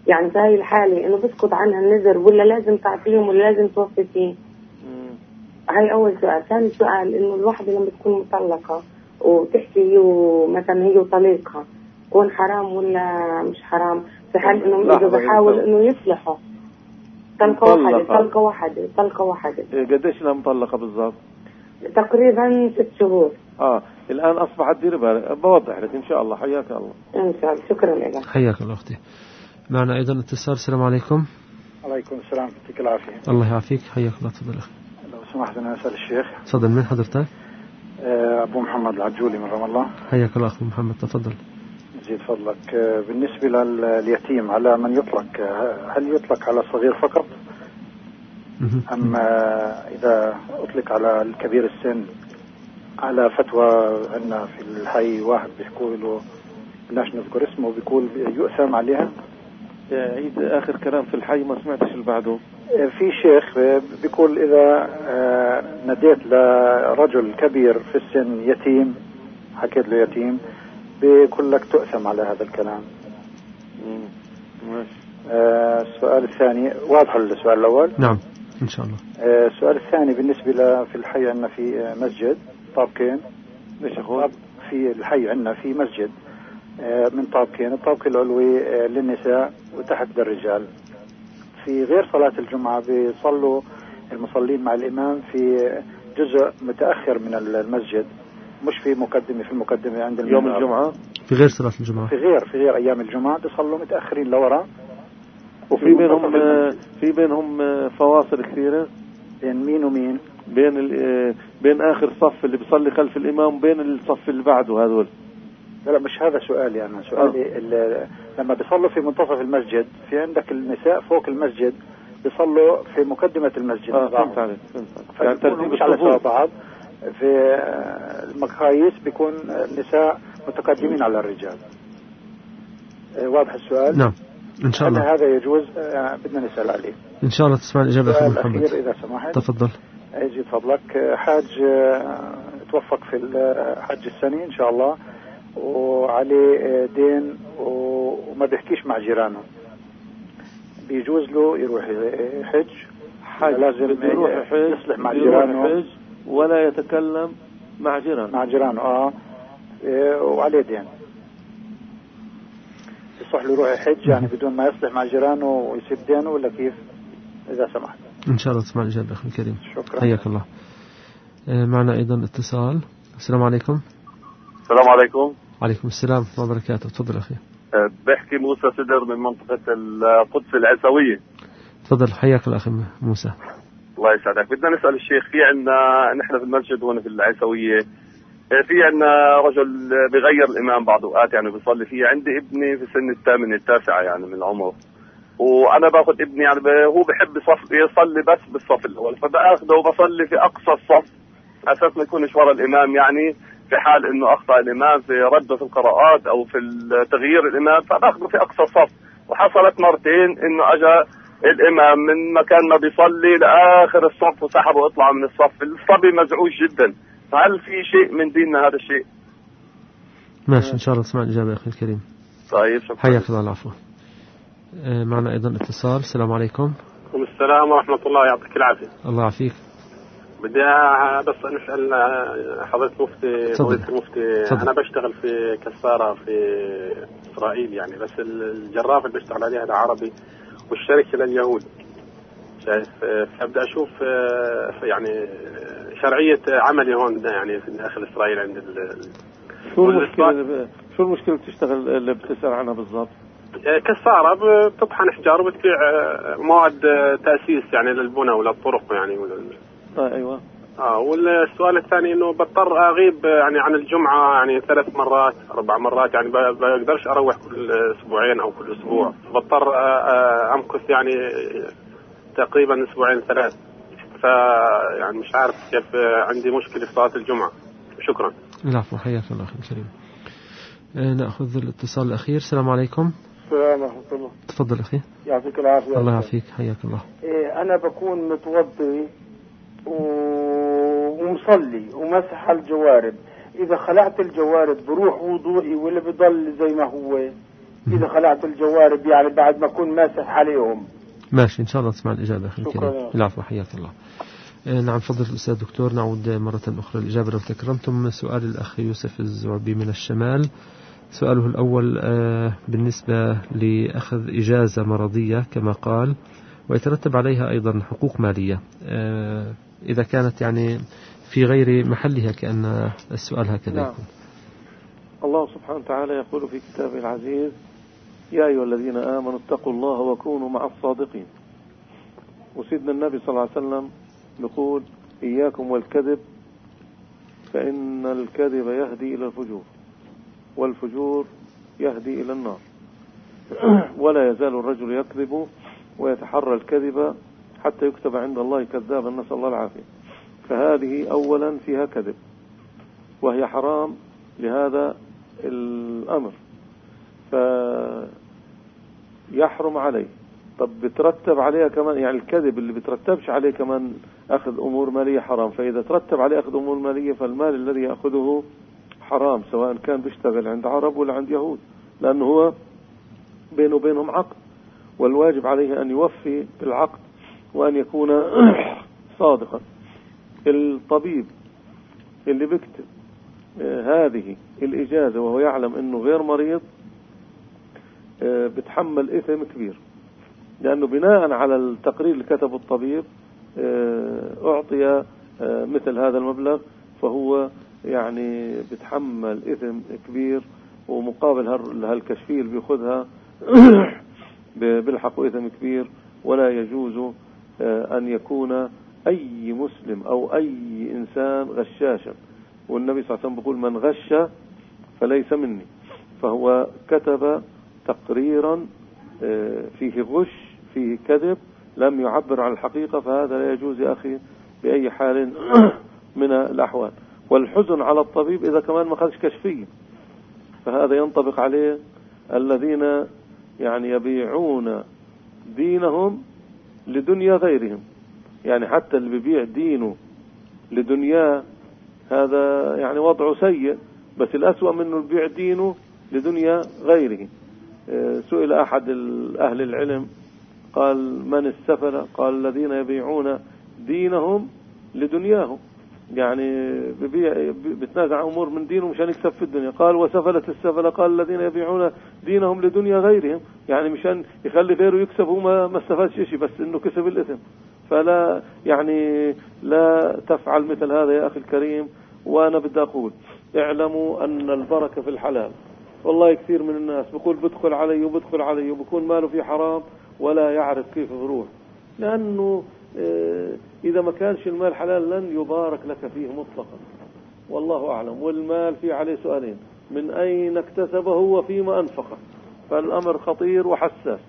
يعني في هاي الحالة إنه بسقط عنها النذر ولا لازم تعطيهم ولا لازم توفي فيه؟ هاي أول سؤال. ثاني سؤال إنه الواحدة لما تكون مطلقة وتحكي هي مثلا هي وطليقها يكون حرام ولا مش حرام في حال إنه إذا بحاول إنه يصلحوا طلقة واحدة طلقة واحدة طلقة واحدة. قديش لها مطلقة بالضبط؟ تقريبا ست شهور. آه الآن أصبحت دير بالك، بوضح لك إن شاء الله. حياك الله. إن شاء الله. شكرا لك. حياك الله أختي. معنا أيضا اتصال. السلام عليكم. عليكم السلام، يعطيك العافية. الله يعافيك. حياك الله. تفضل أخي. لو سمحت أنا أسأل الشيخ. تفضل. من حضرتك؟ أبو محمد العجولي من رام الله. حياك الله أخو محمد. تفضل. زيد فضلك. بالنسبة لليتيم على من يطلق، هل يطلق على الصغير فقط أم إذا أطلق على الكبير السن؟ على فتوى عندنا في الحي واحد بيقول له بدناش نذكر اسمه، بيقول يؤثم عليها. عيد آخر كلام في الحي، ما سمعتش اللي بعده. في شيخ بيقول إذا نديت لرجل كبير في السن يتيم، حكيت له يتيم، بيقول لك تؤثم على هذا الكلام. ماشي. السؤال الثاني واضح السؤال الأول؟ نعم إن شاء الله. السؤال الثاني بالنسبة ل في الحي عندنا في مسجد طابقين. ليش أخوان؟ في الحي عندنا في مسجد من طابقين، الطابق العلوي للنساء وتحت للرجال. في غير صلاة الجمعة بيصلوا المصلين مع الإمام في جزء متأخر من المسجد، مش في مقدمة، في المقدمة عند يوم الجمعة. في غير صلاة الجمعة. في غير في غير أيام الجمعة بيصلوا متأخرين لورا، وفي بينهم في بينهم فواصل كثيرة. بين مين ومين؟ بين بين آخر صف اللي بيصلي خلف الإمام وبين الصف اللي بعده هذول. لا لا مش هذا سؤالي أنا. سؤالي آه. لما بيصلوا في منتصف المسجد، في عندك النساء فوق المسجد بيصلوا في مقدمة المسجد. اه فهمت عليك فهمت عليك. مش على سوا بعض. في المقاييس بيكون النساء متقدمين على الرجال. آه واضح السؤال؟ نعم إن شاء الله. هذا يجوز. آه بدنا نسأل عليه إن شاء الله. تسمع الإجابة أخي محمد إذا سمحت. تفضل. يزيد فضلك. حاج آه توفق في الحج السنة إن شاء الله، وعليه دين وما بيحكيش مع جيرانه، بيجوز له يروح حج؟ حج لازم يروح حج يصلح مع جيرانه ولا يتكلم مع جيرانه. مع جيرانه اه وعليه دين، يصح له يروح حج يعني بدون ما يصلح مع جيرانه ويسيب دينه ولا كيف؟ إذا سمحت. إن شاء الله تسمع الإجابة أخي الكريم. شكرا. حياك الله. معنا أيضا اتصال. السلام عليكم. السلام عليكم. عليكم السلام ورحمة الله وبركاته. تفضل أخي. أه بحكي موسى سدر من منطقة القدس العيسوية. تفضل. حياك الله أخي موسى. الله يسعدك. بدنا نسأل الشيخ، في عنا نحن في المسجد هون في العيسوية في عنا رجل بغير الإمام بعض أوقات، يعني بيصلي فيه. عندي ابني في سن الثامنة التاسعة يعني من عمره، وأنا باخذ ابني يعني هو بحب يصلي بس بالصف الأول، فبأخذه وبصلي في أقصى الصف أساس ما يكونش ورا الإمام، يعني في حال إنه أخطأ الإمام في رده في القراءات أو في تغيير الإمام فبأخذه في أقصى الصف. وحصلت مرتين إنه أجا الإمام من مكان ما بيصلي لآخر الصف وسحبه ويطلع من الصف. الصبي مزعوج جدا، فهل في شيء من ديننا هذا الشيء؟ ماشي إن شاء الله تسمع الإجابة يا أخي الكريم. طيب شكرا. حياك الله. العفو. معنا أيضا اتصال. السلام عليكم. وعليكم السلام ورحمة الله. يعطيك العافية. الله يعافيك. بدي بس نسأل حضرة مفتي فضيلة المفتي. صدق. أنا بشتغل في كسارة في إسرائيل يعني، بس الجراف اللي بشتغل عليه هذا عربي والشركة لليهود، شايف؟ فأبدأ أشوف يعني شرعية عملي هون يعني في داخل إسرائيل عند ال شو المشكلة شو المشكلة تشتغل اللي بتسأل عنها بالضبط؟ كسارة بتطحن حجار وبتبيع مواد تأسيس يعني للبنى وللطرق يعني ولل... آه أيوة. اه والسؤال الثاني انه بضطر اغيب يعني عن الجمعة يعني ثلاث مرات اربع مرات، يعني بقدرش اروح كل اسبوعين او كل اسبوع، بضطر امكث يعني تقريبا اسبوعين ثلاث، ف يعني مش عارف كيف، عندي مشكلة في صلاة الجمعة. شكرا. العفو. حياك الله اخي الكريم. ناخذ الاتصال الاخير. السلام عليكم. السلام ورحمة الله. تفضل اخي. يعطيك العافية. الله يعافيك. حياك الله. إيه انا بكون متوضي ومصلي ومسح الجوارب، إذا خلعت الجوارب بروح وضوئي ولا بضل زي ما هو؟ إذا خلعت الجوارب يعني بعد ما أكون ماسح عليهم. ماشي إن شاء الله تسمع الإجابة أخي الكريم. العفو حياك الله. نعم فضل الأستاذ دكتور، نعود مرة أخرى الإجابة لو تكرمتم. سؤال الأخ يوسف الزعبي من الشمال، سؤاله الأول بالنسبة لأخذ إجازة مرضية كما قال ويترتب عليها أيضا حقوق مالية إذا كانت يعني في غير محلها، كأن السؤال هكذا نعم. يكون. الله سبحانه وتعالى يقول في كتابه العزيز: يا أيها الذين آمنوا اتقوا الله وكونوا مع الصادقين. وسيدنا النبي صلى الله عليه وسلم يقول: إياكم والكذب فإن الكذب يهدي إلى الفجور والفجور يهدي إلى النار، ولا يزال الرجل يكذب ويتحرى الكذب حتى يكتب عند الله كذابا، نسأل الله العافية. فهذه أولا فيها كذب وهي حرام لهذا الأمر، فيحرم عليه. طب بترتب عليها كمان، يعني الكذب اللي بترتبش عليه كمان أخذ أمور مالية حرام، فإذا ترتب عليه أخذ أمور مالية فالمال الذي يأخذه حرام، سواء كان بيشتغل عند عرب ولا عند يهود، لأنه هو بينه وبينهم عقد، والواجب عليه أن يوفي بالعقد وأن يكون صادقا. الطبيب اللي بيكتب هذه الإجازة وهو يعلم أنه غير مريض بتحمل إثم كبير، لأنه بناء على التقرير اللي كتبه الطبيب أعطي مثل هذا المبلغ، فهو يعني بتحمل إثم كبير، ومقابل هالكشفية اللي بيأخذها بيلحق إثم كبير. ولا يجوز أن يكون أي مسلم أو أي إنسان غشاشا، والنبي صلى الله عليه وسلم بيقول: من غش فليس مني. فهو كتب تقريرا فيه غش فيه كذب لم يعبر عن الحقيقة، فهذا لا يجوز يا أخي بأي حال من الأحوال. والحزن على الطبيب إذا كمان ما خدش كشفية، فهذا ينطبق عليه الذين يعني يبيعون دينهم لدنيا غيرهم، يعني حتى اللي بيبيع دينه لدنيا هذا يعني وضعه سيء، بس الأسوأ منه يبيع دينه لدنيا غيره. سئل أحد أهل العلم قال: من السفلة؟ قال: الذين يبيعون دينهم لدنياهم، يعني ببيع بتنازع أمور من دينه مشان يكسب في الدنيا. قال: وسفلة السفلة؟ قال: الذين يبيعون دينهم لدنيا غيرهم، يعني مشان يخلي غيره يكسب وما ما استفادش شيء، بس إنه كسب الإثم. فلا يعني لا تفعل مثل هذا يا أخي الكريم. وأنا بدي أقول: اعلموا أن البركة في الحلال. والله كثير من الناس بيقول بدخل علي وبدخل علي وبكون ماله في حرام ولا يعرف كيف بروح، لأنه إذا ما كانش المال حلال لن يبارك لك فيه مطلقا، والله أعلم. والمال فيه عليه سؤالين: من أين اكتسبه وفيما أنفقه، فالأمر خطير وحساس.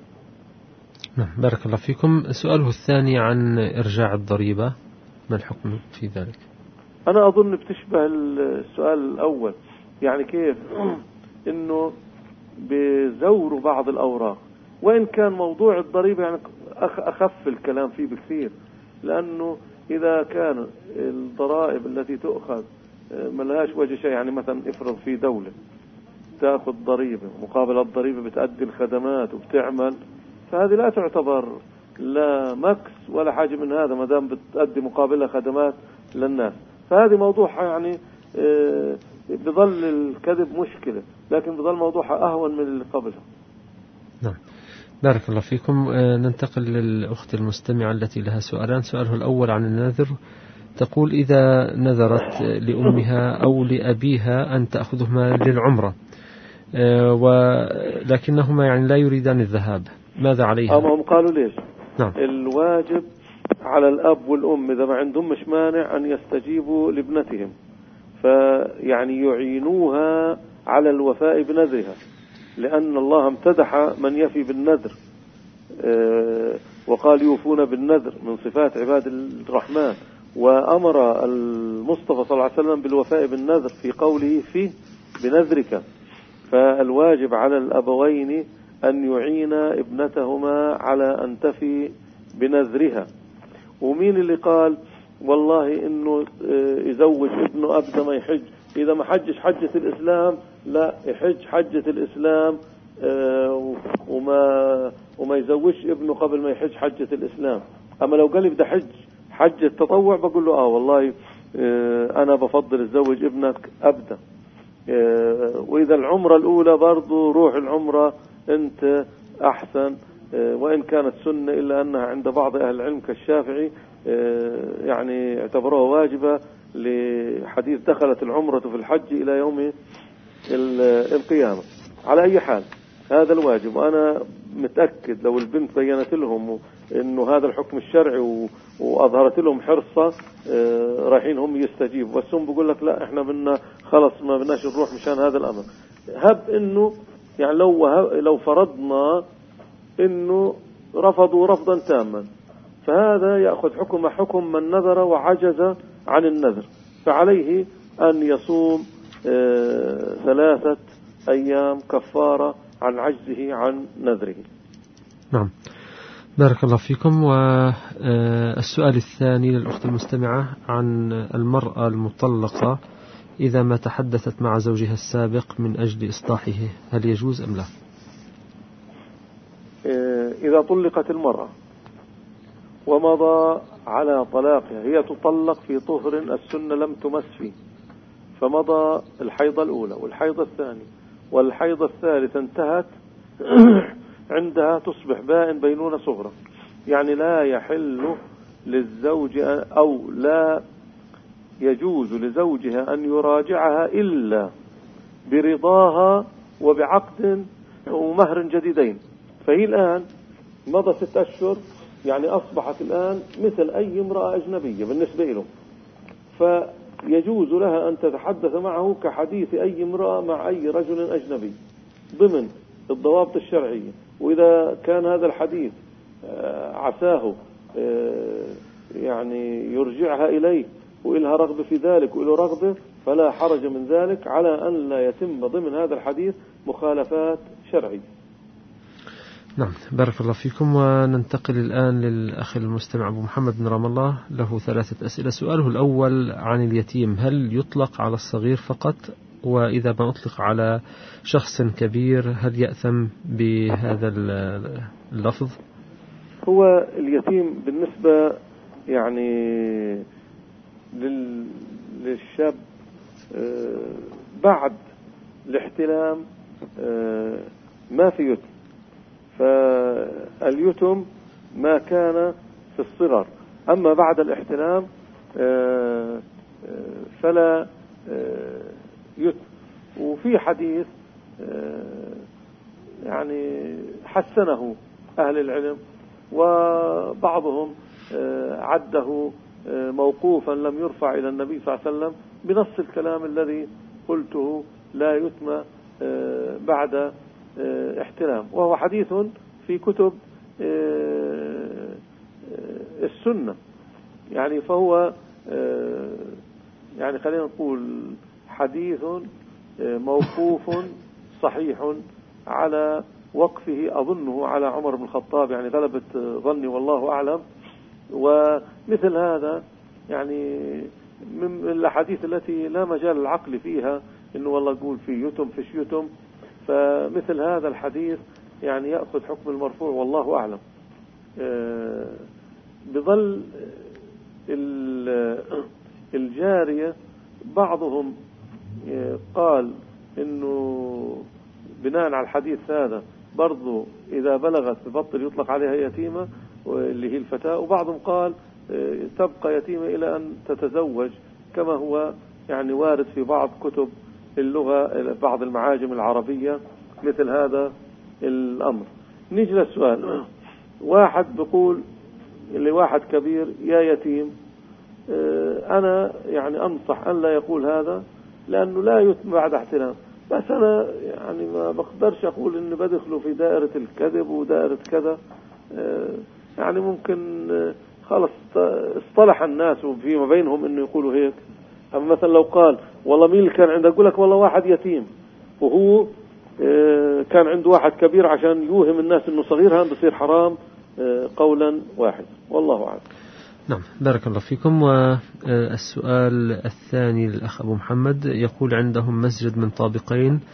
بارك الله فيكم. سؤاله الثاني عن إرجاع الضريبة، ما الحكم في ذلك؟ أنا أظن بتشبه السؤال الأول، يعني كيف إنه بزوروا بعض الأوراق، وإن كان موضوع الضريبة يعني أخف الكلام فيه بكثير، لأنه إذا كان الضرائب التي تؤخذ ملهاش وجه شيء، يعني مثلا افرض في دولة تأخذ ضريبة مقابل الضريبة بتأدي الخدمات وبتعمل، فهذه لا تعتبر لا مكس ولا حاجة من هذا ما دام بتأدي مقابلها خدمات للناس. فهذه موضوعها يعني بظل الكذب مشكلة، لكن بظل موضوعها أهون من اللي قبلها. نعم بارك الله فيكم. ننتقل للأخت المستمعة التي لها سؤالان. سؤاله الأول عن النذر، تقول: إذا نذرت لأمها أو لأبيها أن تأخذهما للعمرة ولكنهما يعني لا يريدان الذهاب، ماذا عليها؟ أما هم قالوا ليش؟ نعم. الواجب على الأب والأم إذا ما عندهم مش مانع أن يستجيبوا لابنتهم، فيعني يعينوها على الوفاء بنذرها، لأن الله امتدح من يفي بالنذر وقال: يوفون بالنذر، من صفات عباد الرحمن. وأمر المصطفى صلى الله عليه وسلم بالوفاء بالنذر في قوله: فيه بنذرك. فالواجب على الأبوين أن يعين ابنتهما على أن تفي بنذرها. ومين اللي قال والله إنه يزوج ابنه أبدا ما يحج؟ إذا ما حجش حجة الإسلام لا يحج حجة الإسلام وما وما يزوجش ابنه قبل ما يحج حجة الإسلام. أما لو قال لي بدي حج حج التطوع بقول له آه والله أنا بفضل تزوج ابنك أبدا. وإذا العمرة الأولى برضو روح العمرة أنت أحسن، وإن كانت سنة إلا أنها عند بعض أهل العلم كالشافعي يعني اعتبروها واجبة لحديث دخلت العمرة في الحج إلى يوم القيامة. على أي حال هذا الواجب، وأنا متأكد لو البنت بينت لهم إنه هذا الحكم الشرعي وأظهرت لهم حرصة رايحين هم يستجيبوا، بس هم بيقول لك لا إحنا بدنا خلص ما بدناش نروح مشان هذا الأمر. هب إنه يعني لو لو فرضنا إنه رفضوا رفضا تاما، فهذا يأخذ حكم حكم من نذر وعجز عن النذر، فعليه أن يصوم ثلاثة أيام كفارة عن عجزه عن نذره. نعم، بارك الله فيكم. والسؤال الثاني للأخت المستمعة عن المرأة المطلقة إذا ما تحدثت مع زوجها السابق من أجل إصلاحه هل يجوز أم لا؟ إذا طلقت المرأة ومضى على طلاقها، هي تطلق في طهر السنة لم تمس فيه، فمضى الحيضة الأولى والحيضة الثانية والحيضة الثالثة انتهت عندها تصبح بائن بينونة صغرى، يعني لا يحل للزوج أو لا يجوز لزوجها أن يراجعها إلا برضاها وبعقد ومهر جديدين. فهي الآن مضى ست أشهر، يعني أصبحت الآن مثل أي امرأة أجنبية بالنسبة له، فيجوز لها أن تتحدث معه كحديث أي امرأة مع أي رجل أجنبي ضمن الضوابط الشرعية. وإذا كان هذا الحديث عساه يعني يرجعها إليه وإلها رغبة في ذلك وإله رغبة، فلا حرج من ذلك على أن لا يتم ضمن هذا الحديث مخالفات شرعية. نعم، بارك الله فيكم. وننتقل الآن للأخ المستمع أبو محمد بن رام الله، له ثلاثة أسئلة. سؤاله الأول عن اليتيم، هل يطلق على الصغير فقط؟ وإذا ما أطلق على شخص كبير هل يأثم بهذا اللفظ؟ هو اليتيم بالنسبة يعني للشاب بعد الاحتلام ما في يتم، فاليتم ما كان في الصغر، أما بعد الاحتلام فلا يتم. وفي حديث يعني حسنه أهل العلم، وبعضهم عده موقوفا لم يرفع إلى النبي صلى الله عليه وسلم بنص الكلام الذي قلته لا يتم بعد احتلام، وهو حديث في كتب السنة، يعني فهو يعني خلينا نقول حديث موقوف صحيح على وقفه أظنه على عمر بن الخطاب، يعني غلبة ظني والله أعلم. ومثل هذا يعني من الأحاديث التي لا مجال العقل فيها إنه والله يقول في يتم فيش يتم، فمثل هذا الحديث يعني يأخذ حكم المرفوع والله أعلم. بظل الجارية بعضهم قال إنه بناء على الحديث هذا برضو إذا بلغت ببطل يطلق عليها يتيمة اللي هي الفتاة، وبعضهم قال تبقى يتيمة إلى أن تتزوج كما هو يعني وارد في بعض كتب اللغة بعض المعاجم العربية مثل هذا الأمر. نيجي للسؤال، واحد بيقول لواحد كبير يا يتيم، أنا يعني أنصح أن لا يقول هذا لأنه لا يتم بعد احتلام، بس أنا يعني ما بقدرش أقول إني بدخله في دائرة الكذب ودائرة كذا، يعني ممكن خلص اصطلح الناس فيما بينهم إنه يقولوا هيك. أما مثلا لو قال والله مين اللي كان عنده، أقول لك والله واحد يتيم وهو كان عنده واحد كبير عشان يوهم الناس إنه صغير، هذا بصير حرام قولا واحد والله أعلم. نعم، بارك الله فيكم. والسؤال الثاني للأخ أبو محمد، يقول عندهم مسجد من طابقين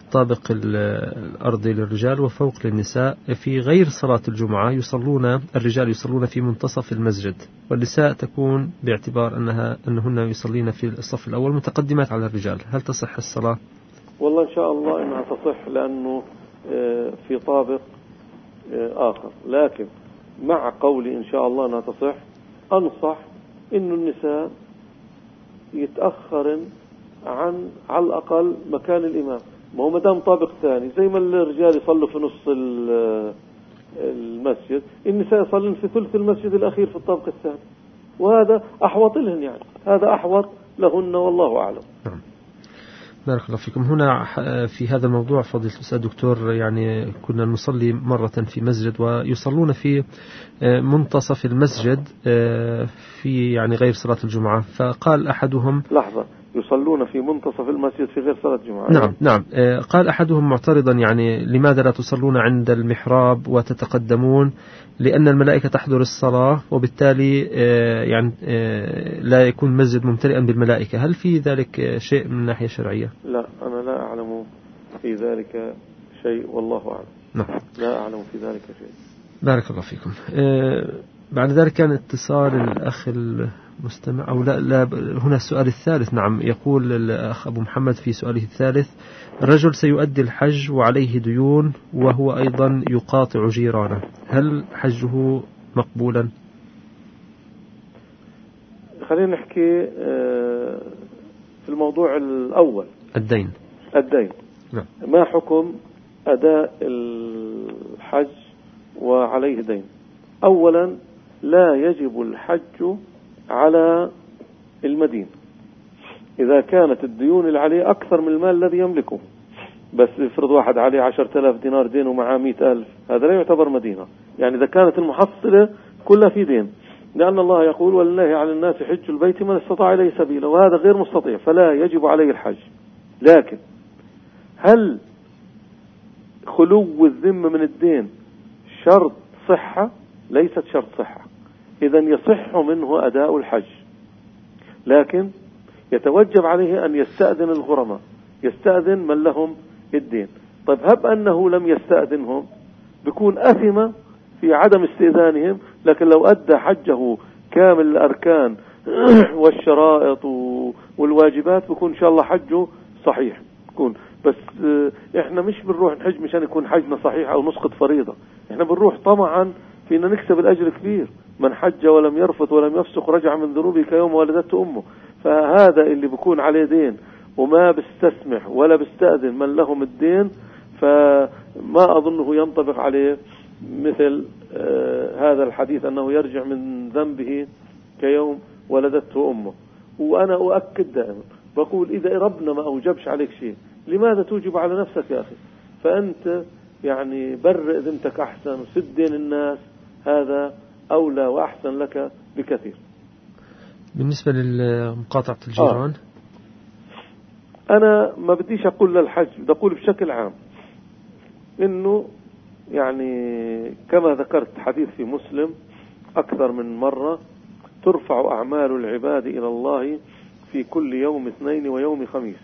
الطابق الأرضي للرجال وفوق للنساء. في غير صلاة الجمعة يصلون الرجال يصلون في منتصف المسجد، والنساء تكون باعتبار أنها أنهن يصلين في الصف الأول متقدمات على الرجال. هل تصح الصلاة؟ والله إن شاء الله إنها تصح، لأنه في طابق آخر، لكن مع قولي إن شاء الله أنها تصح أنصح إنه النساء يتأخرن عن على الأقل مكان الإمام. ما هو مدام طابق ثاني زي ما الرجال يصلوا في نص المسجد، النساء يصلون في ثلث المسجد الأخير في الطابق الثاني، وهذا أحوط لهن، يعني هذا أحوط لهن والله أعلم. بارك الله فيكم. هنا في هذا الموضوع فضيلة الأستاذ دكتور، يعني كنا نصلي مرة في مسجد ويصلون في منتصف المسجد في يعني غير صلاة الجمعة، فقال أحدهم لحظة يصلون في منتصف المسجد في غير صلاة الجمعة. نعم نعم. قال أحدهم معترضا يعني لماذا لا تصلون عند المحراب وتتقدمون، لأن الملائكة تحضر الصلاة وبالتالي يعني لا يكون المسجد ممتلئا بالملائكة. هل في ذلك شيء من ناحية شرعية؟ لا، أنا لا أعلم في ذلك شيء والله أعلم. نعم. لا أعلم في ذلك شيء. بارك الله فيكم. بعد ذلك كان اتصال الأخ المستمع أو لا, لا هنا السؤال الثالث. نعم، يقول الأخ أبو محمد في سؤاله الثالث: الرجل سيؤدي الحج وعليه ديون وهو أيضا يقاطع جيرانه، هل حجه مقبولا؟ خلينا نحكي في الموضوع الأول، الدين. الدين نعم. ما حكم أداء الحج وعليه دين؟ أولا لا يجب الحج على المدين إذا كانت الديون اللي عليه أكثر من المال الذي يملكه. بس افرض واحد عليه عشرة آلاف دينار دين ومعاه مئة ألف، هذا لا يعتبر مدينة، يعني إذا كانت المحصلة كلها في دين، لأن الله يقول: ولله على الناس حج البيت من استطاع إليه سبيلا، وهذا غير مستطيع فلا يجب عليه الحج. لكن هل خلو الذمة من الدين شرط صحة؟ ليست شرط صحة، إذن يصح منه أداء الحج، لكن يتوجب عليه أن يستأذن الغرماء، يستأذن من لهم الدين. طيب هب أنه لم يستأذنهم بيكون أثم في عدم استئذانهم، لكن لو أدى حجه كامل الأركان والشرائط والواجبات بيكون إن شاء الله حجه صحيح. بيكون بس إحنا مش بنروح نحج مشان يكون حجنا صحيح أو نسقط فريضة، إحنا بنروح طمعا فينا نكسب الأجر كبير. من حج ولم يرفث ولم يفسق رجع من ذنوبه كيوم ولدته أمه. فهذا اللي بيكون عليه دين وما بيستسمح ولا بيستأذن من لهم الدين، فما أظنه ينطبق عليه مثل آه هذا الحديث أنه يرجع من ذنبه كيوم ولدته أمه. وأنا أؤكد دائما بقول: إذا ربنا ما أوجبش عليك شيء لماذا توجب على نفسك يا أخي؟ فأنت يعني برئ ذمتك أحسن وسد دين الناس، هذا أولى وأحسن لك بكثير. بالنسبة لمقاطعة الجيران، آه. أنا ما بديش أقول للحج، بدي أقول بشكل عام إنه يعني كما ذكرت حديث في مسلم أكثر من مرة: ترفع أعمال العباد إلى الله في كل يوم اثنين ويوم خميس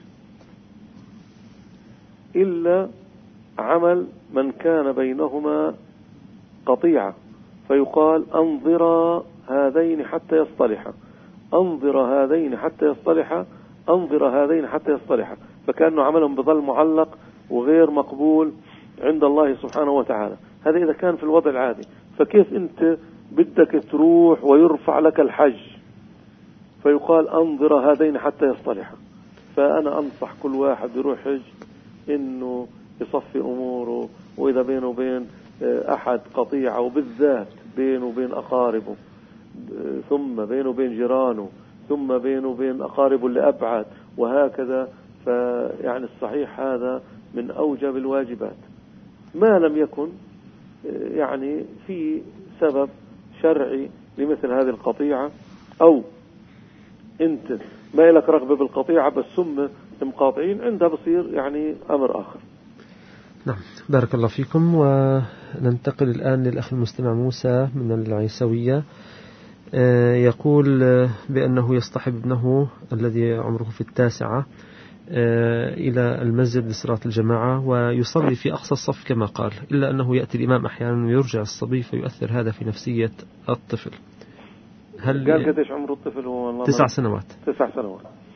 إلا عمل من كان بينهما قطيعة، فيقال: أنظر هذين حتى يصطلحا، أنظر هذين حتى يصطلحا، أنظر هذين حتى يصطلحا، فكأنه عملهم بظل معلق وغير مقبول عند الله سبحانه وتعالى. هذا إذا كان في الوضع العادي، فكيف أنت بدك تروح ويرفع لك الحج فيقال: أنظر هذين حتى يصطلحا؟ فأنا أنصح كل واحد يروح حج إنه يصفي أموره، وإذا بينه وبين أحد قطيعة، وبالذات بينه وبين أقاربه، ثم بينه وبين جيرانه، ثم بينه وبين أقاربه اللي أبعد، وهكذا. فيعني الصحيح هذا من أوجب الواجبات، ما لم يكن يعني في سبب شرعي لمثل هذه القطيعة، أو أنت ما لك رغبة بالقطيعة بس ثم مقاطعين، عندها بصير يعني أمر آخر. نعم، بارك الله فيكم. وننتقل الآن للأخ المستمع موسى من العيسوية، يقول بأنه يصطحب ابنه الذي عمره في التاسعة إلى المسجد لصلاة الجماعة ويصلي في أقصى الصف كما قال، إلا أنه يأتي الإمام أحيانا ويرجع الصبي فيؤثر هذا في نفسية الطفل. هل قال قديش عمر الطفل؟ هو تسع سنوات. تسع سنوات.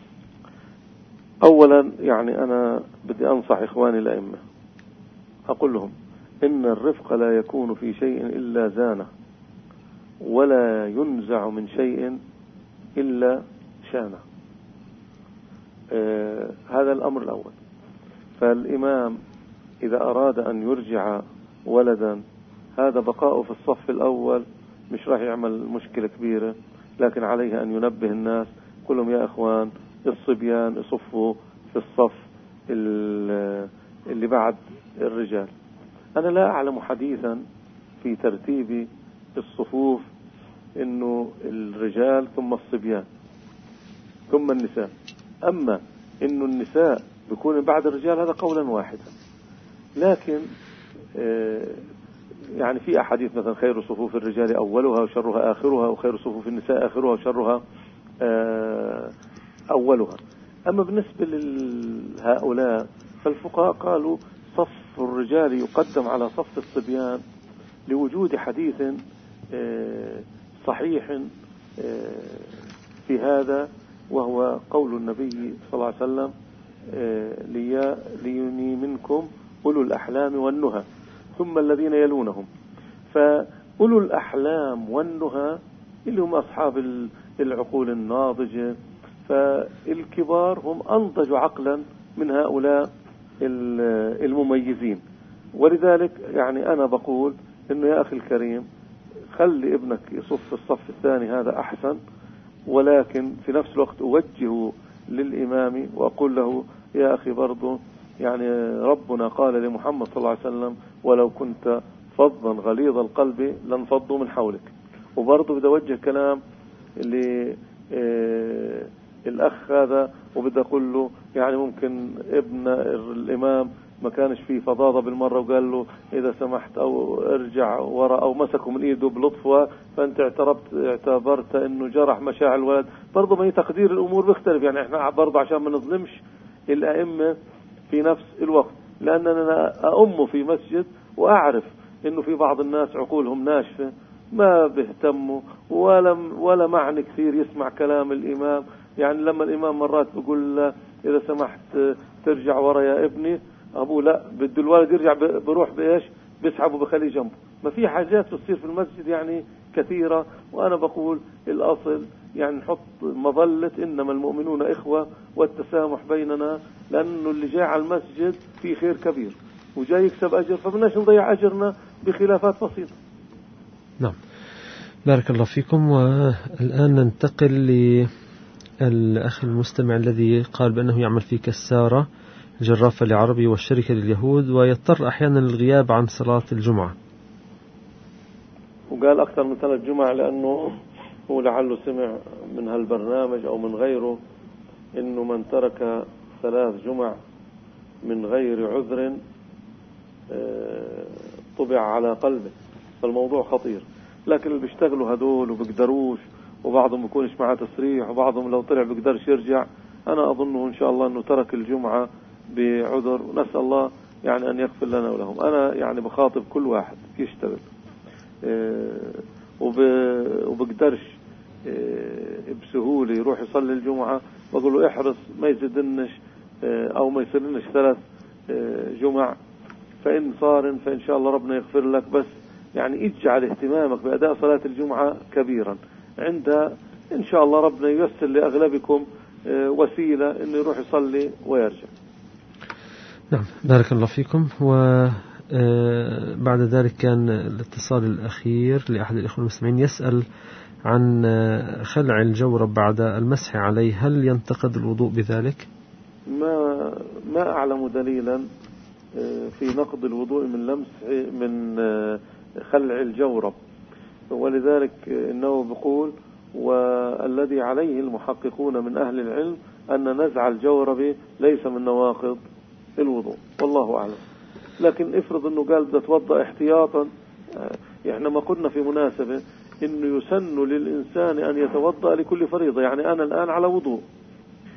أولا يعني أنا بدي أنصح إخواني الأئمة، أقول لهم إن الرفق لا يكون في شيء إلا زانه، ولا ينزع من شيء إلا شانه. آه هذا الأمر الأول. فالإمام إذا أراد أن يرجع ولدا، هذا بقاؤه في الصف الأول مش راح يعمل مشكلة كبيرة، لكن عليه أن ينبه الناس كلهم يا إخوان الصبيان يصفوا في الصف اللي بعد الرجال. أنا لا أعلم حديثا في ترتيب الصفوف إنه الرجال ثم الصبيان ثم النساء، أما إنه النساء بيكون بعد الرجال هذا قولا واحدا. لكن يعني في أحاديث مثلا خير صفوف الرجال أولها وشرها آخرها، وخير صفوف النساء آخرها وشرها أولها. أما بالنسبة لهؤلاء فالفقهاء قالوا صف الرجال يقدم على صف الصبيان لوجود حديث صحيح في هذا، وهو قول النبي صلى الله عليه وسلم ليني منكم أولو الأحلام والنهى ثم الذين يلونهم. فأولو الأحلام والنهى اللي هم أصحاب العقول الناضجة، فالكبار هم أنضج عقلا من هؤلاء المميزين. ولذلك يعني أنا بقول إنه يا أخي الكريم خلي ابنك يصف الصف الثاني، هذا أحسن، ولكن في نفس الوقت أوجهه للإمام وأقول له يا أخي برضو يعني ربنا قال لمحمد صلى الله عليه وسلم ولو كنت فظا غليظ القلب لانفضوا من حولك. وبرضو بدي أوجه كلام للأخ هذا وبدي أقول له يعني ممكن ابن الإمام ما كانش فيه فضاضة بالمرة وقال له إذا سمحت أو ارجع وراء أو مسكه من إيده بلطفة، فأنت اعتربت اعتبرت إنه جرح مشاعر الولد. برضه ما تقدير الأمور بيختلف، يعني إحنا برضه عشان ما نظلمش الأئمة في نفس الوقت، لأن أنا أأم في مسجد وأعرف إنه في بعض الناس عقولهم ناشفة ما بيهتموا ولا ولا معني كثير يسمع كلام الإمام. يعني لما الإمام مرات بيقول إذا سمحت ترجع ورا يا ابني، أبوه لا بده الولد يرجع بروح بإيش بيسحبه بخليه جنبه. ما في حاجات تصير في المسجد يعني كثيرة، وأنا بقول الأصل يعني نحط مظلة إنما المؤمنون إخوة والتسامح بيننا، لأنه اللي جاي على المسجد فيه خير كبير وجاي يكسب أجر، فبناش نضيع أجرنا بخلافات بسيطة. نعم بارك الله فيكم. والآن ننتقل للأخ المستمع الذي قال بأنه يعمل في كسارة جرافة لعربي والشركة لليهود، ويضطر أحيانا الغياب عن صلاة الجمعة، وقال أكثر من ثلاث جمع لأنه هو لعله سمع من هالبرنامج أو من غيره إنه من ترك ثلاث جمع من غير عذر طبع على قلبه، فالموضوع خطير. لكن اللي بيشتغلوا هدول وبيقدروش، وبعضهم بيكونش معاه تصريح، وبعضهم لو طلع بيقدرش يرجع، أنا أظنه إن شاء الله أنه ترك الجمعة بعذر، ونسأل الله يعني أن يغفر لنا ولهم. أنا يعني بخاطب كل واحد يشتغل وبقدرش بسهولة يروح يصلي الجمعة، بقول له احرص ما يزيدنش أو ما يصيرنش ثلاث جمع، فإن صار فإن شاء الله ربنا يغفر لك. بس يعني اجعل اهتمامك بأداء صلاة الجمعة كبيرا، عندها إن شاء الله ربنا ييسر لأغلبكم وسيلة إنه يروح يصلي ويرجع. نعم بارك الله فيكم. وبعد ذلك كان الاتصال الأخير لأحد الإخوة المسلمين يسأل عن خلع الجورب بعد المسح عليه، هل ينتقد الوضوء بذلك؟ ما ما أعلم دليلا في نقض الوضوء من لمس من خلع الجورب، ولذلك إنه بيقول والذي عليه المحققون من أهل العلم أن نزع الجورب ليس من نواقض الوضوء، والله أعلم. لكن افرض أنه قال بدأ توضأ احتياطا، احنا ما قلنا في مناسبة أنه يسن للإنسان أن يتوضأ لكل فريضة. يعني أنا الآن على وضوء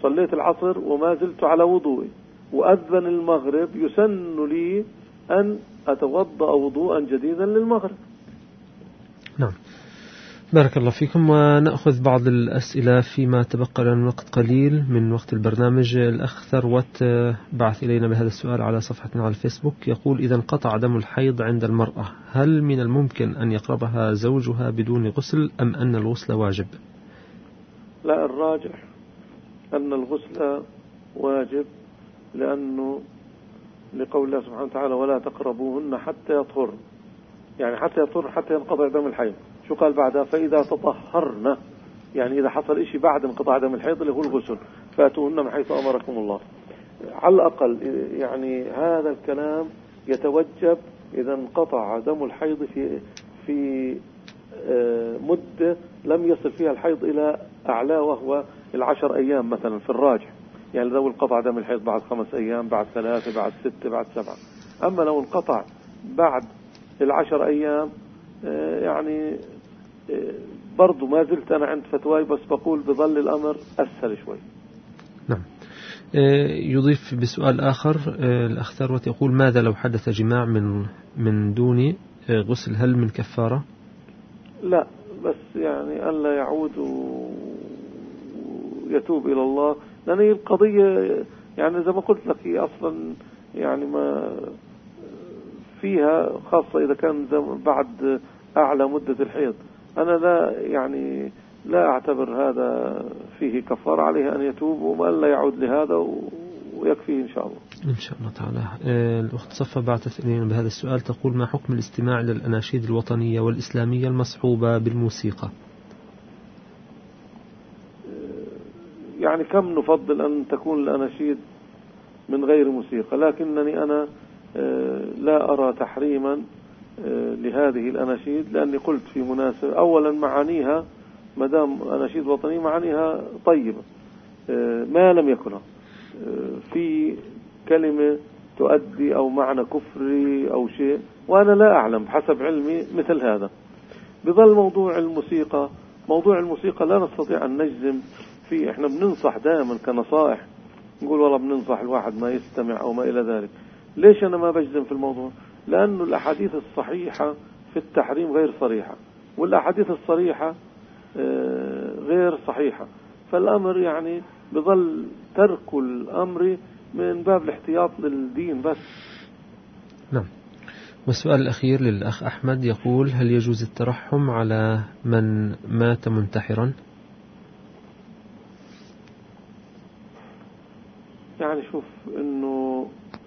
صليت العصر وما زلت على وضوئي وأذن المغرب، يسن لي أن أتوضأ وضوءا جديدا للمغرب. نعم، بارك الله فيكم. ونأخذ بعض الأسئلة فيما تبقى لنا وقت قليل من وقت البرنامج. الأخ ثروت بعث إلينا بهذا السؤال على صفحتنا على الفيسبوك، يقول: إذا انقطع دم الحيض عند المرأة، هل من الممكن أن يقربها زوجها بدون غسل أم أن الغسل واجب؟ لا، الراجح أن الغسل واجب، لأنه لقول الله سبحانه وتعالى: ولا تقربوهن حتى يطهرن، يعني حتى يطهر حتى ينقطع دم الحيض. شو قال بعدها؟ فإذا تطهرن، يعني إذا حصل إشي بعد انقطاع دم الحيض اللي هو الغسل فأتوهن من حيث أمركم الله. على الأقل يعني هذا الكلام يتوجب إذا انقطع دم الحيض في في مدة لم يصل فيها الحيض إلى أعلى، وهو العشر أيام مثلا في الراجح. يعني لو انقطع دم الحيض بعد خمس أيام، بعد ثلاثة، بعد ستة، بعد سبعة. أما لو انقطع بعد العشر أيام يعني برضو ما زلت أنا عند فتواي، بس بقول بظل الأمر أسهل شوي. نعم. يضيف بسؤال آخر الأخ ثروت، يقول: ماذا لو حدث جماع من من دون غسل، هل من كفارة؟ لا، بس يعني ألا يعود ويتوب إلى الله، لأن هي القضية يعني زي ما قلت لك هي أصلا يعني ما فيها، خاصة إذا كان بعد أعلى مدة الحيض. أنا لا يعني لا أعتبر هذا فيه كفارة، عليه أن يتوب وما لا يعود لهذا ويكفيه إن شاء الله. إن شاء الله تعالى. الأخت صفة بعثت إلينا بهذا السؤال، تقول: ما حكم الاستماع للأناشيد الوطنية والإسلامية المصحوبة بالموسيقى؟ يعني كم نفضل أن تكون الأناشيد من غير موسيقى، لكنني أنا لا أرى تحريما لهذه الأناشيد، لأني قلت في مناسبة أولا معانيها مدام أناشيد وطنية معانيها طيبة، ما لم يكن في كلمة تؤدي أو معنى كفري أو شيء، وأنا لا أعلم بحسب علمي مثل هذا. بظل موضوع الموسيقى، موضوع الموسيقى لا نستطيع أن نجزم فيه. احنا بننصح دائما كنصائح، نقول والله بننصح الواحد ما يستمع أو ما إلى ذلك. ليش أنا ما بجزم في الموضوع؟ لأنه الأحاديث الصحيحة في التحريم غير صريحة، والأحاديث الصريحة غير صحيحة، فالأمر يعني بظل ترك الأمر من باب الاحتياط للدين بس. نعم. والسؤال الأخير للأخ أحمد، يقول: هل يجوز الترحم على من مات منتحرا؟ يعني شوف إنه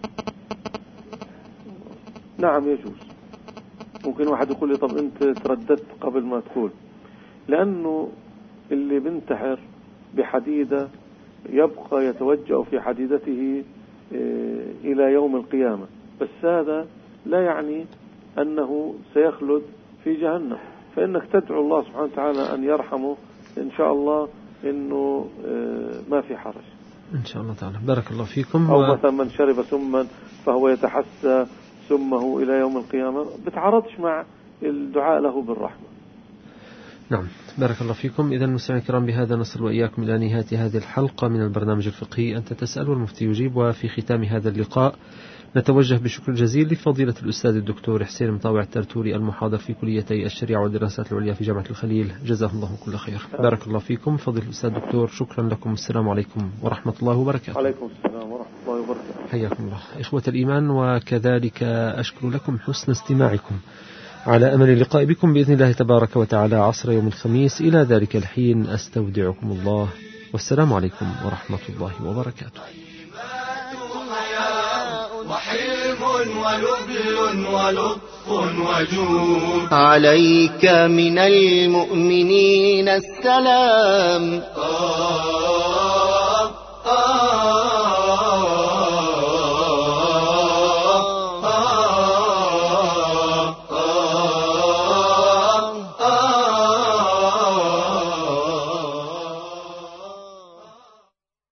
نعم يجوز. ممكن واحد يقول لي: طب أنت ترددت قبل ما تقول. لأنه اللي بنتحر بحديدة يبقى يتوجأ في حديدته إلى يوم القيامة، بس هذا لا يعني أنه سيخلد في جهنم، فإنك تدعو الله سبحانه وتعالى أن يرحمه إن شاء الله، إنه ما في حرج إن شاء الله تعالى. بارك الله فيكم. أو مثلا من شرب سما فهو يتحسى سمه إلى يوم القيامة، بتعرضش مع الدعاء له بالرحمة. نعم، بارك الله فيكم. إذا مستمعينا الكرام، بهذا نصل وإياكم إلى نهاية هذه الحلقة من البرنامج الفقهي أنت تسأل والمفتي يجيب. وفي ختام هذا اللقاء نتوجه بشكر جزيل لفضيلة الأستاذ الدكتور حسين مطاوع الترتوري، المحاضر في كليتي الشريعة والدراسات العليا في جامعة الخليل، جزاه الله كل خير. بارك الله فيكم فضيلة الأستاذ الدكتور، شكرا لكم. السلام عليكم ورحمة الله وبركاته. عليكم السلام ورحمة الله وبركاته. حياكم الله إخوة الإيمان، وكذلك أشكر لكم حسن استماعكم، على أمل اللقاء بكم بإذن الله تبارك وتعالى عصر يوم الخميس. إلى ذلك الحين أستودعكم الله، والسلام عليكم ورحمة الله وبركاته. وحلم ولبل ولطف وجود، عليك من المؤمنين السلام.